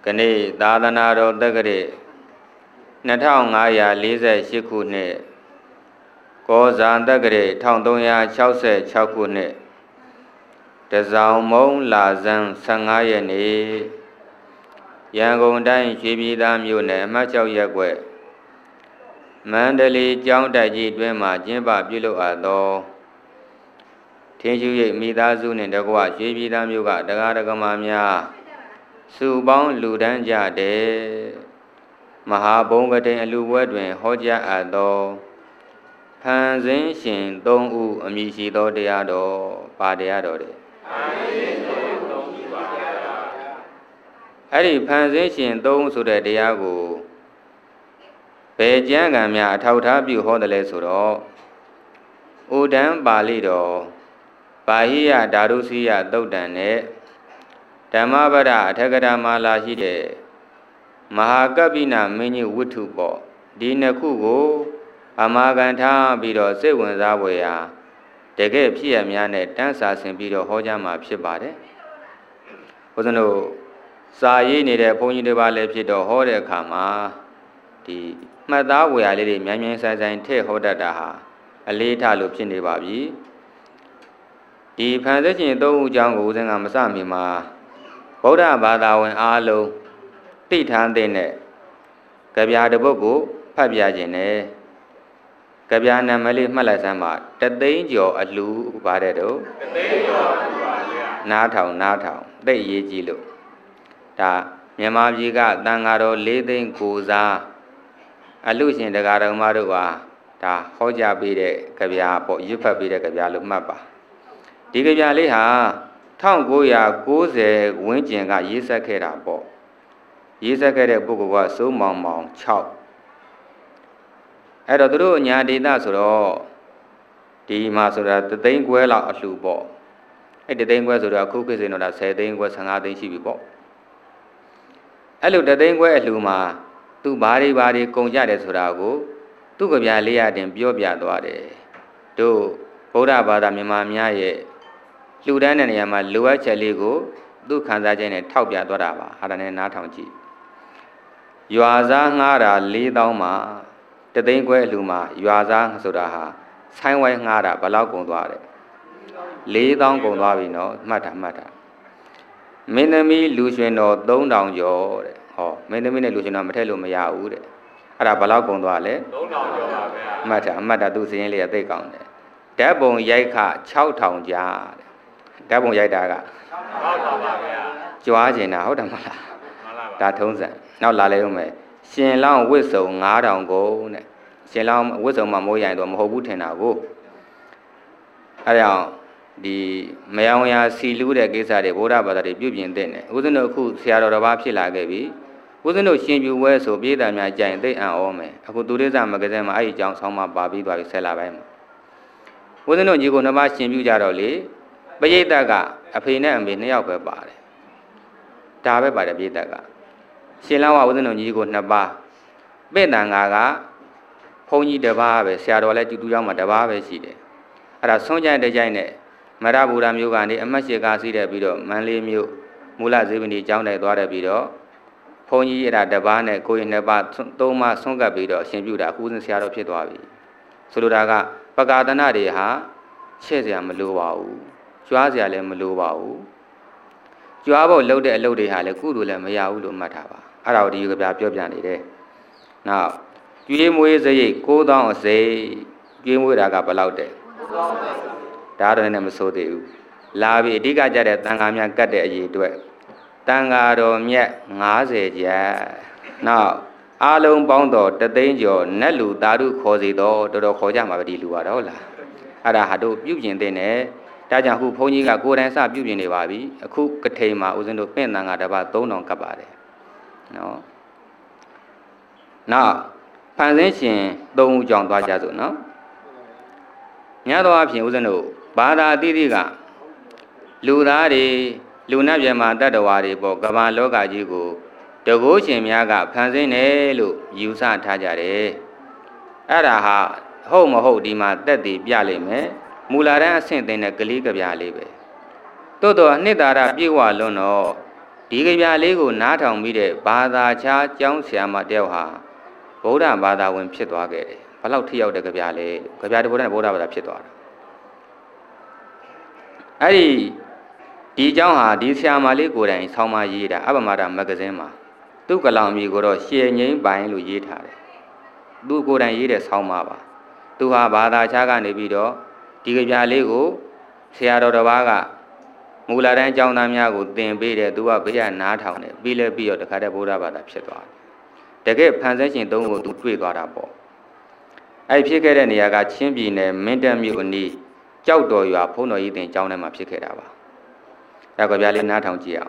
ကနေ့သာသနာတော်တက္ကရာ2548ခုနှစ်ကောဇာတက္ကရာ1366ခုနှစ်တဇောင်မုံလာဇန်15ရက်နေ့ရန်ကုန်တိုင်းရွှေပြည်သာမြို့နယ်အမှတ်6ရပ်ကွက်မန္တလေးကျောင်းတိုက်ကြီးတွင်မှကျင်းပပြုလုပ်အပ်သောထင်းရှုရိပ်မိသားစုနှင့်တကွရွှေပြည်သာမြို့ကတရားဓမ္မများစုပေါင်းလူတန်းကြတဲ့မဟာဘုံကတိန်အလူပွဲတွင်ဟောကြားအပ်သောဖန်ဆင်းရှင်3ဦးအမည်ရှိသောတရားတော်ပါတရားတော်တွေအဲ့ဒီဖန်ဆင်းရှင်3ဦးဆိုတဲ့တရားကိုဘယ်ကျမ်းဂန်များအထောက်ထားပြုဟောတယ်လဲဆိုတော့ဥဒံပါဠိတော်ပါဟိယဓာရုစီယသုတ်တံနဲ့ဓမ္မပဒအထက်ကရာမာလာရှိတဲ့မဟာကပ္ပိနမင်းကြီးဝတ္ထုပေါ့ဒီနှစ်ခုကိုအမာခံထားပြီးတော့စိတ်ဝင်စားဖွယ်ရာတကယ်ဖြစ်ရများနဲ့တန်းစာဆင်ပြီးတော့ဟောကြားမှာဖြစ်ပါတယ်ဘုရားတို့စာရေးနေတဲ့ဘုန်းကြီးတွေပါလည်းဖြစ်တော့ဟောတဲ့အခါမှာဒီမှတ်သားဝေရလေးတွေမြန်မြန်ဆိုင်ဆိုင်ထည့်ဟောတတ်တာဟာအလေးထားလို့ဖြစ်နေပါပြီဒီဖန်ဆင်းရှင်3ဦးအကြောင်းကိုဦးဇင်းကမစမီမှာဗုဒ္ဓဘာသာဝင်အားလုံးသိထားတဲ့ကြပြတစ်ပုဒ်ကိုဖတ်ပြခြင်းနဲ့ကြပြနာမလေးမှတ်လိုက်စမ်းပါတသိန်းကျော်အလူပါတယ်တော့တသိန်းကျော်ပါဗျာနားထောင်သိအရေးကြီးလို့ဒါမြန်မာပြည်ကတန်ဃာတော်4သိန်းကိုစားအလူရှင်တရားတော်မတို့ဟာဒါဟောကြားပေးတဲ့ကြပြပေါ့ရွတ်ဖတ်ပေးတဲ့ကြပြလို့မှတ်ပါဒီကြပြလေးဟာ1990ဝန်းကျင်ကရေးဆက်ခဲ့တာပေါ့ရေးဆက်ခဲ့တဲ့ပုဂ္ဂိုလ်ကစိုးမောင်မောင်6အဲ့တော့သူတို့ညာဒေသဆိုတော့ဒီမှာဆိုတာ3သိန်းခွဲလောက်အလှူပေါ့အဲ့3သိန်းခွဲဆိုတော့အခုခေတ်စဉ်တော့ဒါ10သိန်းခွဲ15သိန်းရှိပြီပေါ့အဲ့လို3သိန်းခွဲအလှူမှာသူဘာတွေကုန်ကြတယ်ဆိုတာကိုသူ့ကြပြလေးရတင်ပြောပြသွားတယ်တို့ဗုဒ္ဓဘာသာမြန်မာများရဲ့လှူဒန်းတဲ့နေရာမှာလိုအပ်ချက်လေးကိုသူ့ခံစားချက်နဲ့ထောက်ပြသွားတာပါအဲ့ဒါနဲ့နားထောင်ကြည့်ရွာသားငှားတာ4000မှာ3သိန်းခွဲအလှူမှာရွာသားဆိုတာဟာဆိုင်းဝိုင်းငှားတာဘယ်လောက်ကုန်သွားတယ်4000ကုန်သွားပြီနော်မှတ်တာမင်းသမီးလူရှင်တော်3000ကျော်တဲ့ဟောမင်းသမီးနဲ့လူရှင်တော်မထည့်လို့မရဘူးတဲ့အဲ့ဒါဘယ်လောက်ကုန်သွားလဲ3000ကျော်ပါဗျာမှတ်တာသူစရင်လေးအသိကောင်းတယ်ဓာတ်ပုံရိုက်ခ6000ကြာတဲ့ဓာတ်ပုံရိုက်တာက6000ပါဗျာကြွားကျင်တာဟုတ်တယ်မလားဒါထုံးစံနောက်လာလဲဦးမယ်ရှင်လောင်းဝစ်စုံ9000ကုန်တဲ့ရှင်လောင်းဝစ်စုံမှာမိုးရိုင်တော့မဟုတ်ဘူးထင်တာကိုအဲ့ဒါဒီမယောင်ရာစီလူးတဲ့ကိစ္စတွေဗုဒ္ဓဘာသာတွေပြုပြင်တဲ့နေဦးဇင်းတို့အခုဆရာတော်တစ်ပါးဖြစ်လာခဲ့ပြီဦးဇင်းတို့ရှင်ပြူဝဲဆိုပြည်သားများကြိုင်သိအံ့ဩမယ်အခုသူရိစ္ဆမဂ္ဂဇင်းမှာအဲ့ဒီအကြောင်းဆောင်းမှာပါပြီးသွားပြီ10လပိုင်းမှာဦးဇင်းတို့ညီကိုနှစ်ပါးရှင်ပြူကြတော့လေပရိသတ်ကအဖေနဲ့အမေ2ယောက်ပဲပါတယ်ဒါပဲပါတယ်ပရိသတ်ကရှင်လောင်းကဦးဇင်းတို့ညီကို2ပါးပိဋ္ဌံကဘုန်းကြီးတစ်ပါးပဲဆရာတော်လည်းတူတူကြောင်းမှာတစ်ပါးပဲရှိတယ်အဲ့ဒါဆုံးကြိုင်တကြိုင်နဲ့မရဘူရာမျိုးကနေအမတ်ရှိကားစီးတဲ့ပြီးတော့မန္တလေးမြို့မူလဇေဝနီကျောင်းတိုင်သွားတယ်ပြီးတော့ဘုန်းကြီးအဲ့ဒါတစ်ပါးနဲ့ကိုရင်2ပါး3ပါးဆုံးကပ်ပြီးတော့ရှင်ပြုတာအခုစဉ်ဆရာတော်ဖြစ်သွားပြီဆိုလိုတာကပကာသနာတွေဟာချဲ့စရာမလိုပါဘူးကြွားစရာလည်းမလိုပါဘူးကြွားဖို့လုပ်တဲ့အလုပ်တွေဟာလည်းကုသိုလ်လည်းမရဘူးလို့မှတ်ထားပါအဲ့ဒါကိုဒီကပြပြောပြနေတယ်နောက်ကျွေးမွေးစရိတ်9000အစိကျွေးမွေးတာကဘယ်လောက်တဲ့ဒါတော့လည်းမဆိုသေးဘူးလာပြီအဓိကကြတဲ့တန်ဃာများကတ်တဲ့အရေးအတွက်တန်ဃာတော်မြတ်90ကျပ်နောက်အားလုံးပေါင်းတော့3သိန်းကျော်နတ်လူသာဓုခေါ်စီတော့တော်တော်ခေါ်ကြမှာပဲဒီလူကတော့ဟုတ်လားအဲ့ဒါဟာတို့ပြုပြင်တဲ့နဲ့ဒါကြောင့်အခုဘုန်းကြီးကကိုယ်တိုင်စပြုပြင်နေပါပြီအခုကထိန်မှာဦးဇင်းတို့ပင့်တန်ဃာတစ်ပါး3000ကပ်ပါတယ်နော်နောက်ဖန်ဆင်းရှင်3ဦးကြောင့်သွားကြစို့နော်ညတော်အဖြစ်ဦးဇင်းတို့ဘာသာအသီးသီးကလူသားတွေလူနတ်မြတ်မှာတတ္တဝါတွေပေါ့ကမ္ဘာလောကကြီးကိုတကုရှင်များကဖန်ဆင်းတယ်လို့ယူဆထားကြတယ်အဲ့ဒါဟာဟုတ်မဟုတ်ဒီမှာတက်တည်ပြလိမ့်မယ်မူလာတန်းအဆင့်သင်တဲ့ကလေးကဗျာလေးပဲတိုးတော့အနှစ်သာရပြေဝလွန်းတော့ဒီကဗျာလေးကိုနားထောင်ပြီးတဲ့ဘာသာခြားကျောင်းဆရာမတယောက်ဟာဗုဒ္ဓဘာသာဝင်ဖြစ်သွားခဲ့တယ်ဘလောက်ထိရောက်တဲ့ကဗျာလဲကဗျာတစ်ပုဒ်နဲ့ဗုဒ္ဓဘာသာဖြစ်သွားတာအဲ့ဒီကျောင်းဟာဒီဆရာမလေးကိုယ်တိုင်ဆောင်းမရေးတာအပမဒမဂ္ဂဇင်းမှာသူ့ကလောင်မျိုးကိုတော့ရှယ်ငိမ့်ပိုင်လို့ရေးထားတယ်သူကိုယ်တိုင်ရေးတဲ့ဆောင်းမပါသူဟာဘာသာခြားကနေပြီးတော့ဒီကဗျာလေးကိုဆရာတော်တစ်ပါးကမူလတန်းကျောင်းသားများကိုသင်ပေးတယ်သူကဘေးကနားထောင်တယ်ပြီးလဲပြီးတော့တခါတည်းဗုဒ္ဓဘာသာဖြစ်သွားတယ်တကယ်ဖန်ဆင်းရှင်သုံးကိုသူတွေ့သွားတာပေါ့အဲ့ဖြစ်ခဲ့တဲ့နေရာကချင်းပြည်နယ်မင်းတပ်မြို့အနီးကြောက်တော်ရွာဘုန်းတော်ကြီးတင်ကျောင်းထဲမှာဖြစ်ခဲ့တာပါအဲ့ကဗျာလေးနားထောင်ကြည့်အောင်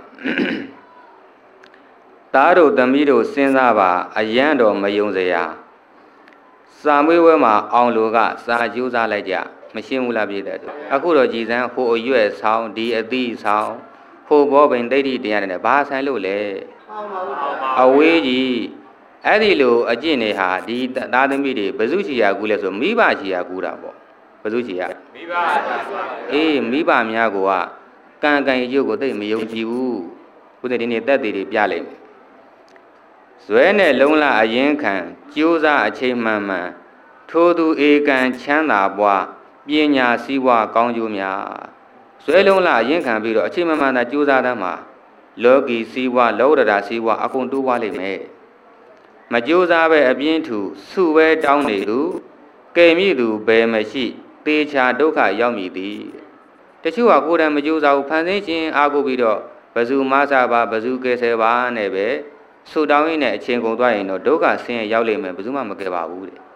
သားတို့သမီးတို့စဉ်းစားပါအယံတော်မယုံစရာစာမွေးဝဲမှာအောင်လူကစာကျိုးစားလိုက်ကြမရှင်းဘူးလားပြည့်တဲ့အခုတော့ကြည်စမ်းဟိုအရွက်ဆောင်ဒီအသီးဆောင်ဟိုဘောပင်ဒိဋ္ဌိတရားနဲ့ဘာဆိုင်လို့လဲအဝေးကြီးအဲ့ဒီလိုအကျင့်တွေဟာဒီသားသမီးတွေဘဇုချီယာကူလဲဆိုမိဘချီယာကူတာပေါ့ဘဇုချီယာမိဘအေးမိဘများကကံကံရုပ်ကိုသိမယုံကြည်ဘူးခုတည်းဒီနေ့တက်သေးတွေပြလိုက်မယ်ဇွဲနဲ့လုံးလာအရင်ခံကြိုးစားအချိန်မှန်မှန်ထိုသူဧကံချမ်းသာပွားပညာစည်းဝါကောင်းကျိုးများဇွဲလုံးလာအရင်ခံပြီးတော့အချိန်မှန်မှန်သာကြိုးစားတတ်မှာလောကီစည်းဝါလောရတာစည်းဝါအကုန်တိုးပွားလိမ့်မယ်မကြိုးစားပဲအပြင်းထူစုပဲတောင်းနေသူကဲမိသူဘယ်မရှိသေချာဒုက္ခရောက်မည်သည်တချို့ကကိုယ်တိုင်မကြိုးစားဘူးဖန်ဆင်းခြင်းအားကိုပြီးတော့ဘဇုမဆာပါဘဇုကဲဆဲပါနဲ့ပဲဆူတောင်းရင်းနဲ့အချင်းကုန်သွားရင်တော့ဒုက္ခဆင်းရဲရောက်လိမ့်မယ်ဘယ်သူမှမကယ်ပါဘူးတဲ့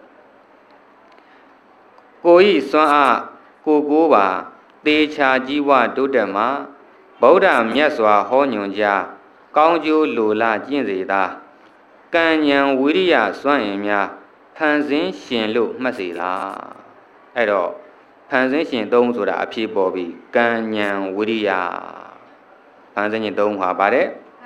ကိုဤစွမ်းအားကိုပါသေချာကြီးဝတိုးတက်မှာဗုဒ္ဓမြတ်စွာဟောညွှန်ကြားကောင်းကျိုးလိုလားကျင့်စေသာကံဉဏ်ဝိရိယစွမ်းအင်များဖန်ဆင်းရှင်လို့မှတ်စေသာအဲ့တော့ဖန်ဆင်းရှင်သုံးဆိုတာအဖြစ်ပေါ်ပြီးကံဉဏ်ဝိရိယဖန်ဆင်းရှင်သုံးဟာပါတယ်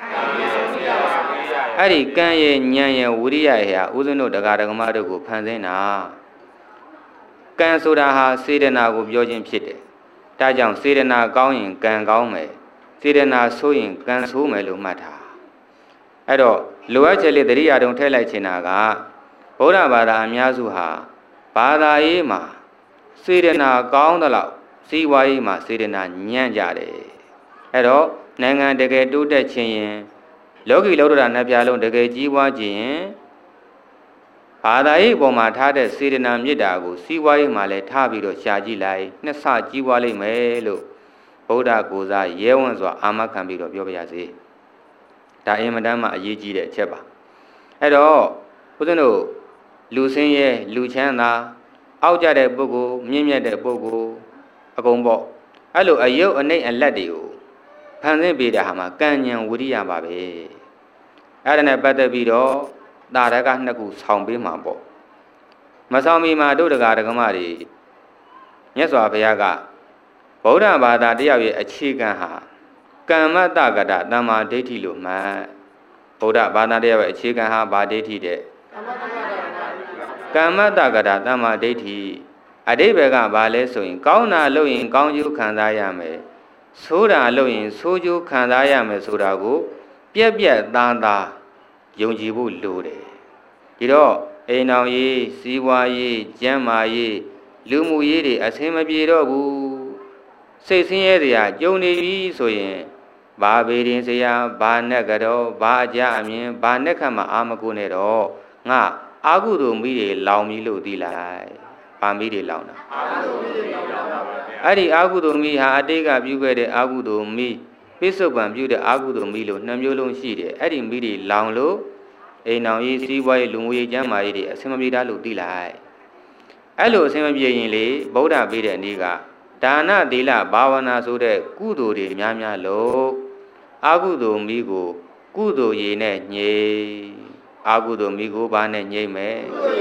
အဲ့ဒီကံရဲ့ဉာဏ်ရဲ့ဝိရိယရဲ့ဟာဦးဇင်းတို့တရားဓမ္မတို့ကိုဖန်ဆင်းတာကံဆိုတာဟာစေတနာကိုပြောခြင်းဖြစ်တယ်ဒါကြောင့်စေတနာကောင်းရင်ကံကောင်းမယ်စေတနာဆိုးရင်ကံဆိုးမယ်လို့မှတ်တာအဲ့တော့လိုအပ်ချက်လေးတတိယတုံထည့်လိုက်ချင်တာကဗုဒ္ဓဘာသာအများစုဟာဘာသာရေးမှာစေတနာကောင်းသလောက်စီးပွားရေးမှာစေတနာညံ့ကြတယ်အဲ့တော့နိုင်ငံတကယ်တိုးတက်ခြင်းရင်လောကီလောကဓာတ်နှစ်ပြားလုံးတကယ်ကြီးပွားခြင်းရင်ဘာသာရေးပေါ်မှာထားတဲ့စေတနာမေတ္တာကိုစီးပွားရေးမှာလည်းထားပြီးတော့ရှာကြည့်လိုက်နှစ်ဆကြီးပွားလိမ့်မယ်လို့ဗုဒ္ဓကိုယ်စားရဲဝံ့စွာအာမခံပြီးတော့ပြောပြရစေဒါအင်မတန်မှအရေးကြီးတဲ့အချက်ပါအဲ့တော့ဦးဇင်းတို့လူဆင်းရဲလူချမ်းသာအောက်ကြတဲ့ပုဂ္ဂိုလ်မြင့်မြတ်တဲ့ပုဂ္ဂိုလ်အကုန်ပေါ့အဲ့လိုအယုတ်အနှိမ့်အလက်တွေကိုဖန်ဆင်းပေးတဲ့ဟာမှာကံဉဏ်ဝိရိယပါပဲအဲ့ဒါနဲ့ပတ်သက်ပြီးတော့တာရကနှစ်ခုဆောင်းပေးမှာပေါ့မဆောင်းမီမှာတို့တရားဓမ္မတွေမြတ်စွာဘုရားကဗုဒ္ဓဘာသာတရားရဲ့အခြေခံဟာကမ္မတကတသမ္မာဒိဋ္ဌိလို့မှတ်ဗုဒ္ဓဘာသာတရားရဲ့အခြေခံဟာဗာဒိဋ္ဌိတဲ့ကမ္မတကတသမ္မာဒိဋ္ဌိအဓိပ္ပာယ်ကဘာလဲဆိုရင်ကောင်းတာလုပ်ရင်ကောင်းကျိုးခံစားရမယ်ဆိုးတာလုပ်ရင်ဆိုးကျိုးခံစားရမယ်ဆိုတာကိုပြက်ပြက်သားသားယုံကြည်ဖို့လိုတယ်ဒီတော့အိမ်တော်ရေးစီးပွားရေးကျန်းမာရေးလူမှုရေးတွေအဆင်မပြေတော့ဘူးစိတ်ဆင်းရဲစရာကြုံနေပြီဆိုရင်ဘာဘေရင်စရာဘာနဲ့ကတော့ဘာအကြအမြင်ဘာနဲ့ခတ်မှအာမကိုနဲ့တော့ငါအာဟုတုမိတွေလောင်ပြီလို့သိလိုက်ဘာမိတွေလောင်တာအာဟုတုမိတွေလောင်တာအဲ့ဒီအာဟုတုမိဟာအတိတ်ကပြုခဲ့တဲ့အာဟုတုမိပိဿုပံပြုတဲ့အာဟုတုမိလို့နှစ်မျိုးလုံးရှိတယ်အဲ့ဒီမိတွေလောင်လို့အိမ်တော်ရေးစီးပွားရေးလူမှုရေးကျန်းမာရေးတွေအဆင်မပြေတာလို့သိလိုက်အဲ့လိုအဆင်မပြေရင်လေဗုဒ္ဓပေးတဲ့နေ့ကဒါနသီလဘာဝနာဆိုတဲ့ကုသိုလ်တွေများများလို့အာဟုတုမိကိုကုသိုလ်ရည်နဲ့ညှိအာဟုတုမိကိုဘာနဲ့ညှိမယ်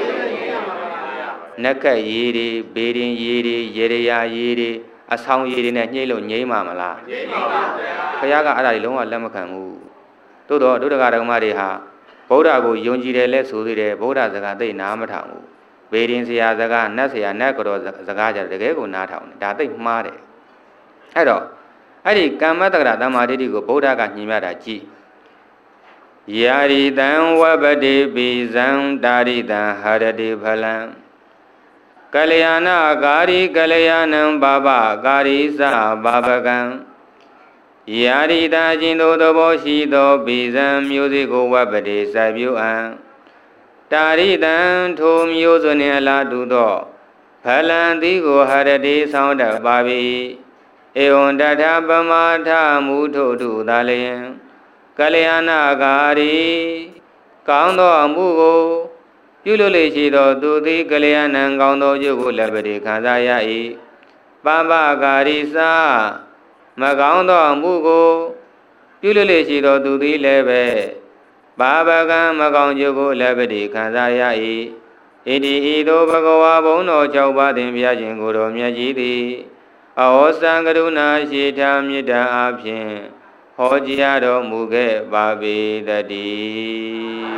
နက္ခတ်ရည်တွေဘေရင်ရည်တွေရေရရာရည်တွေအဆောင်ရည်တွေနဲ့ညှိလို့ညှိမှာမလားညှိပါပါဘုရားကအဲ့ဒါတွေလုံးဝလက်မခံဘူးသို့တော့ဒုဒကာဒကမတွေဟာဗုဒ္ဓကိုယုံကြည်တယ်လဲဆိုသေးတယ်ဗုဒ္ဓစကားသိနားမထောင်ဘူးဘေရင်ဆရာစကားနတ်ဆရာနတ်ကြောစကားကြတကယ်ကိုနားထောင်တယ်ဒါသိမှားတယ်အဲ့တော့အဲ့ဒီကမ္မတက္ကရာတမ္မာဒိဋ္ဌိကိုဗုဒ္ဓကညင်မြတာကြည်ယာရိတံဝပတိပိဇံတာရိတံဟာရတိဖလံကလျာဏကာရိကလျာဏံဘာဘကာရိသဘာဘကံယာရိတံအကျဉ်သောသဘောရှိသောပိဇံမျိုးစေ့ကိုဝပတိစိုက်ပြုအံတာရိတံထိုမျိုးစွနှင့်အလားတူသောဖလံသည်ကိုဟာရတိဆောင်တတ်ပါ၏ဧဝံတထပမာထမူထို့သူသာလျင်ကလျာဏကာရိကောင်းသောအမှုကိုပြုလို့လေရှိသောသူသည်ကလျာဏံကောင်းသောကျိုးကိုလက်ပတိခံစားရ၏ပပကာရိသမကောင်းသောအမှုကိုပြုလို့လေရှိသောသူသည်လည်းပဲဘာဘကံမကောင်းကျိုးကိုလက်ပတိခံစားရ၏ဣတိဤသို့ဘဂဝါဘုံတော်၆ပါးသင်ဘုရားရှင်ကိုယ်တော်မြတ်ကြီးသည်အဟောစံကရုဏာရှိထားမေတ္တာအဖြင့်ဟောကြားတော်မူခဲ့ပါပေတည်း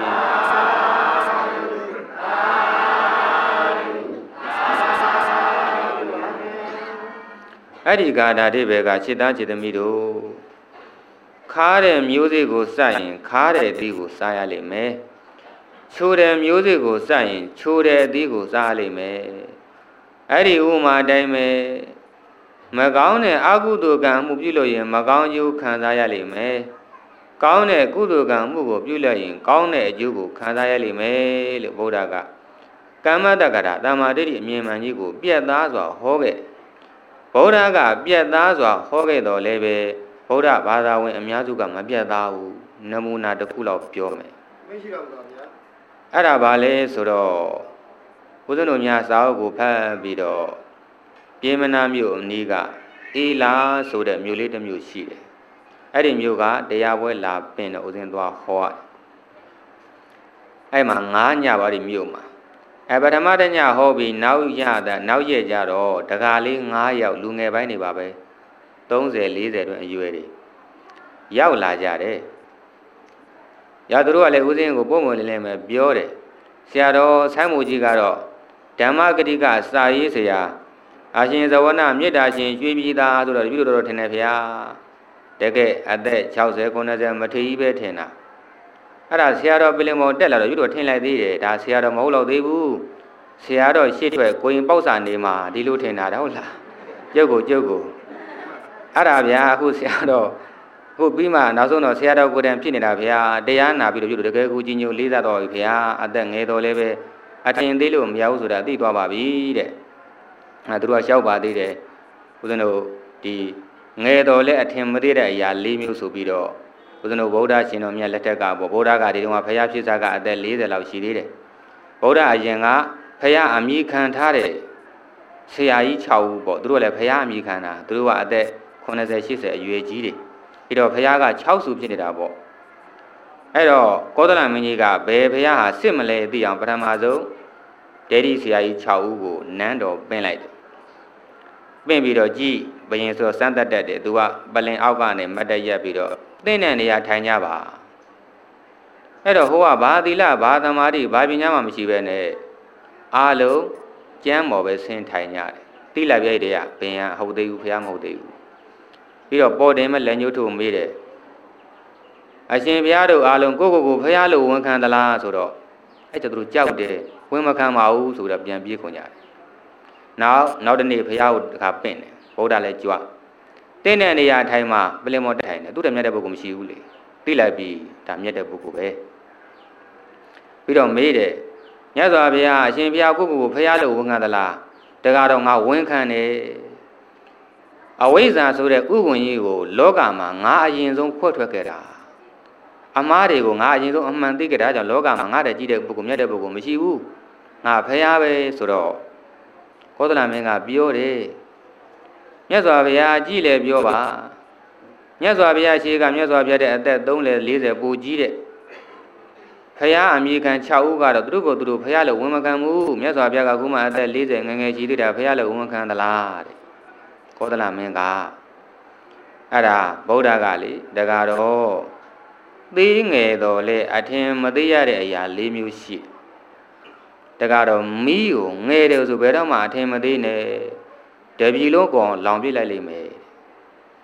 အဲ့ဒီကာတာတိဘေကစိတ္တจิตသမီးတို့ခါတဲ့မျိုးစေ့ကိုစရင်ခါတဲ့အသီးကိုစားရလိမ့်မယ်ချိုးတဲ့မျိုးစေ့ကိုစရင်ချိုးတဲ့အသီးကိုစားရလိမ့်မယ်အဲ့ဒီဥမာအတိုင်းပဲမကောင်းတဲ့အကုသိုလ်ကံမှုပြုလို့ရင်မကောင်းကျိုးခံစားရလိမ့်မယ်ကောင်းတဲ့ကုသိုလ်ကံမှုကိုပြုလို့ရင်ကောင်းတဲ့အကျိုးကိုခံစားရလိမ့်မယ်လို့ဗုဒ္ဓကကမ္မတက္ကရာတမ္မာဒိဋ္ဌိအမြင်မှန်ကြီးကိုပြတ်သားစွာဟောခဲ့ဗုဒ္ဓကပြတ်သားစွာဟောခဲ့တော်လည်းပဲဗုဒ္ဓဘာသာဝင်အများစုကမပြတ်သားဘူးနမူနာတစ်ခုလောက်ပြောမယ်မရှိတော့ဘူးဗျာအဲ့ဒါဘာလဲဆိုတော့ဘုရားတို့များစာအုပ်ကိုဖတ်ပြီးတော့ပြေမနာမြို့အနီးကအေလာဆိုတဲ့မြို့လေးတစ်မြို့ရှိတယ်အဲ့ဒီမြို့ကတရားပွဲလာပင်တော့ဦးဇင်းသွားဟောအဲ့မှာ9ညပါဒီမြို့မှာပထမတညဟောပြီးနောက်ရက်ကြတော့တကားလေး9ယောက်လူငယ်ပိုင်းနေပါပဲ30 40တွင်အရွယ်တွေရောက်လာကြတယ်။သူတို့ကလည်းဦးဇင်းကိုပုံမှန်လေးပဲပြောတယ်။ဆရာတော်ဆိုင်းမူကြီးကတော့ဓမ္မဂတိကစာရေးဆရာအာရှင်ဇဝနမေတ္တာရှင်ရွှေပြည်သားဆိုတော့ဒီလိုတော့ထင်တယ်ဗျာ။တကယ်အသက်60 90မထေကြီးပဲထင်တာ။အဲ့ဒါဆရာတော်ပလင်မော်တက်လာတော့ဒီလိုထင်လိုက်သေးတယ်။ဒါဆရာတော်မဟုတ်တော့သေးဘူး။ဆရာတော်ရှေ့ထွက်ကိုရင်ပေါက်စာနေမှာဒီလိုထင်တာဟုတ်လား။ကျုပ်ကိုအဲ့ဒါဗျာအခုဆရာတော်ခုပြီးမှနောက်ဆုံးတော့ဆရာတော်ကိုယ်တိုင်ဖြစ်နေတာဗျာတရားနာပြီးတော့ပြုလို့တကယ်ကိုကြီးညိုလေးစားတော်ပြီဗျာအသက်ငယ်တော်လည်းပဲအထင်သေးလို့မရဘူးဆိုတာသိသွားပါပြီတဲ့သူတို့ကလျှောက်ပါသေးတယ်ဦးဇင်းတို့ဒီငယ်တော်လည်းအထင်မသေးတဲ့အရာ၄မျိုးဆိုပြီးတော့ဦးဇင်းတို့ဗုဒ္ဓရှင်တော်မြတ်လက်ထက်ကပေါ့ဗုဒ္ဓကဒီတုန်းကဘုရားဖြစ်စားကအသက်40လောက်ရှိသေးတယ်ဗုဒ္ဓအရင်ကဘုရားအမိခံထားတဲ့ဆရာကြီး6ဦးပေါ့သူတို့လည်းဘုရားအမိခံတာသူတို့ကအသက်80 80အရွယ်ကြီးတွေပြီးတော့ဘုရားက6စုဖြစ်နေတာပေါ့အဲ့တော့ကောသလမင်းကြီးကဘယ်ဘုရားဟာစစ်မလဲသိအောင်ပထမဆုံးဒေဒီဆရာကြီး6ဦးကိုနန်းတော်ပင့်လိုက်တယ်ပင့်ပြီးတော့ကြည်ဘယင်ဆိုစမ်းသက်တတ်တယ်သူကပလင်အောက်ကနေမတ်တက်ရက်ပြီးတော့သင်တဲ့နေရာထိုင်ကြပါအဲ့တော့ဟိုကဘာသီလဘာသမာဓိဘာပညာမှမရှိပဲနဲ့အားလုံးကျမ်းပေါ်ပဲဆင်းထိုင်ကြတယ်တိလပြိုက်တွေကဘင်ဟဟုတ်သေးဘူးဘုရားမဟုတ်သေးဘူးပြီးတော့ပေါ်တင်မဲ့လက်ညှိုးထိုးမေးတယ်အရှင်ဘုရားတို့အားလုံးကိုဘုရားလို့ဝန်ခံသလားဆိုတော့အဲ့ကျသူတို့ကြောက်တယ်ဝန်မခံပါဘူးဆိုတော့ပြန်ပြေးခွန်ကြတယ်နောက်တနေ့ဘုရားကိုတခါပင့်တယ်ဗုဒ္ဓလည်းကြွတင်းတဲ့နေရာထိုင်မှာပလင်မော်ထိုင်တယ်သူတည်းမြတ်တဲ့ပုဂ္ဂိုလ်မရှိဘူးလေသိလိုက်ပြီဒါမြတ်တဲ့ပုဂ္ဂိုလ်ပဲပြီးတော့မေးတယ်မြတ်စွာဘုရားအရှင်ဘုရားကိုဘုရားလို့ဝန်ခံသလားတကားတော့ငါဝန်ခံတယ်အဝိဇ္ဇာဆိုတဲ့ဥက္ကုံကြီးကိုလောကမှာငါအရင်ဆုံးခွဲထွက်ခဲ့တာအမားတွေကိုငါအရင်ဆုံးအမှန်သိခဲ့တာကြောင့်လောကမှာငါတည်းကြည့်တဲ့ပုဂ္ဂိုလ်မြတ်တဲ့ပုဂ္ဂိုလ်မရှိဘူးငါဖះပဲဆိုတော့ကောသလမင်းကပြောတယ်မြတ်စွာဘုရားကြည့်လေပြောပါမြတ်စွာဘုရားရှိကမြတ်စွာဘုရားတဲ့အသက်30 40ပိုကြီးတဲ့ဖះအမိခံ6ဦးကတော့သူတို့ဖះလို့ဝန်မခံဘူးမြတ်စွာဘုရားကခုမှအသက်40ငယ်ငယ်ရှိသေးတာဖះလို့ဝန်မခံသလားတဲ့ကောသလမင်းကအဲ့ဒါဗုဒ္ဓကလေတကားတော့သေးငယ်တော်လေအထင်မသေးရတဲ့အရာ၄မျိုးရှိတကားတော့မီးကိုငယ်တယ်ဆိုဘယ်တော့မှအထင်မသေးနဲ့တပြီလုံးကောင်လောင်ပြစ်လိုက်လိမ့်မယ်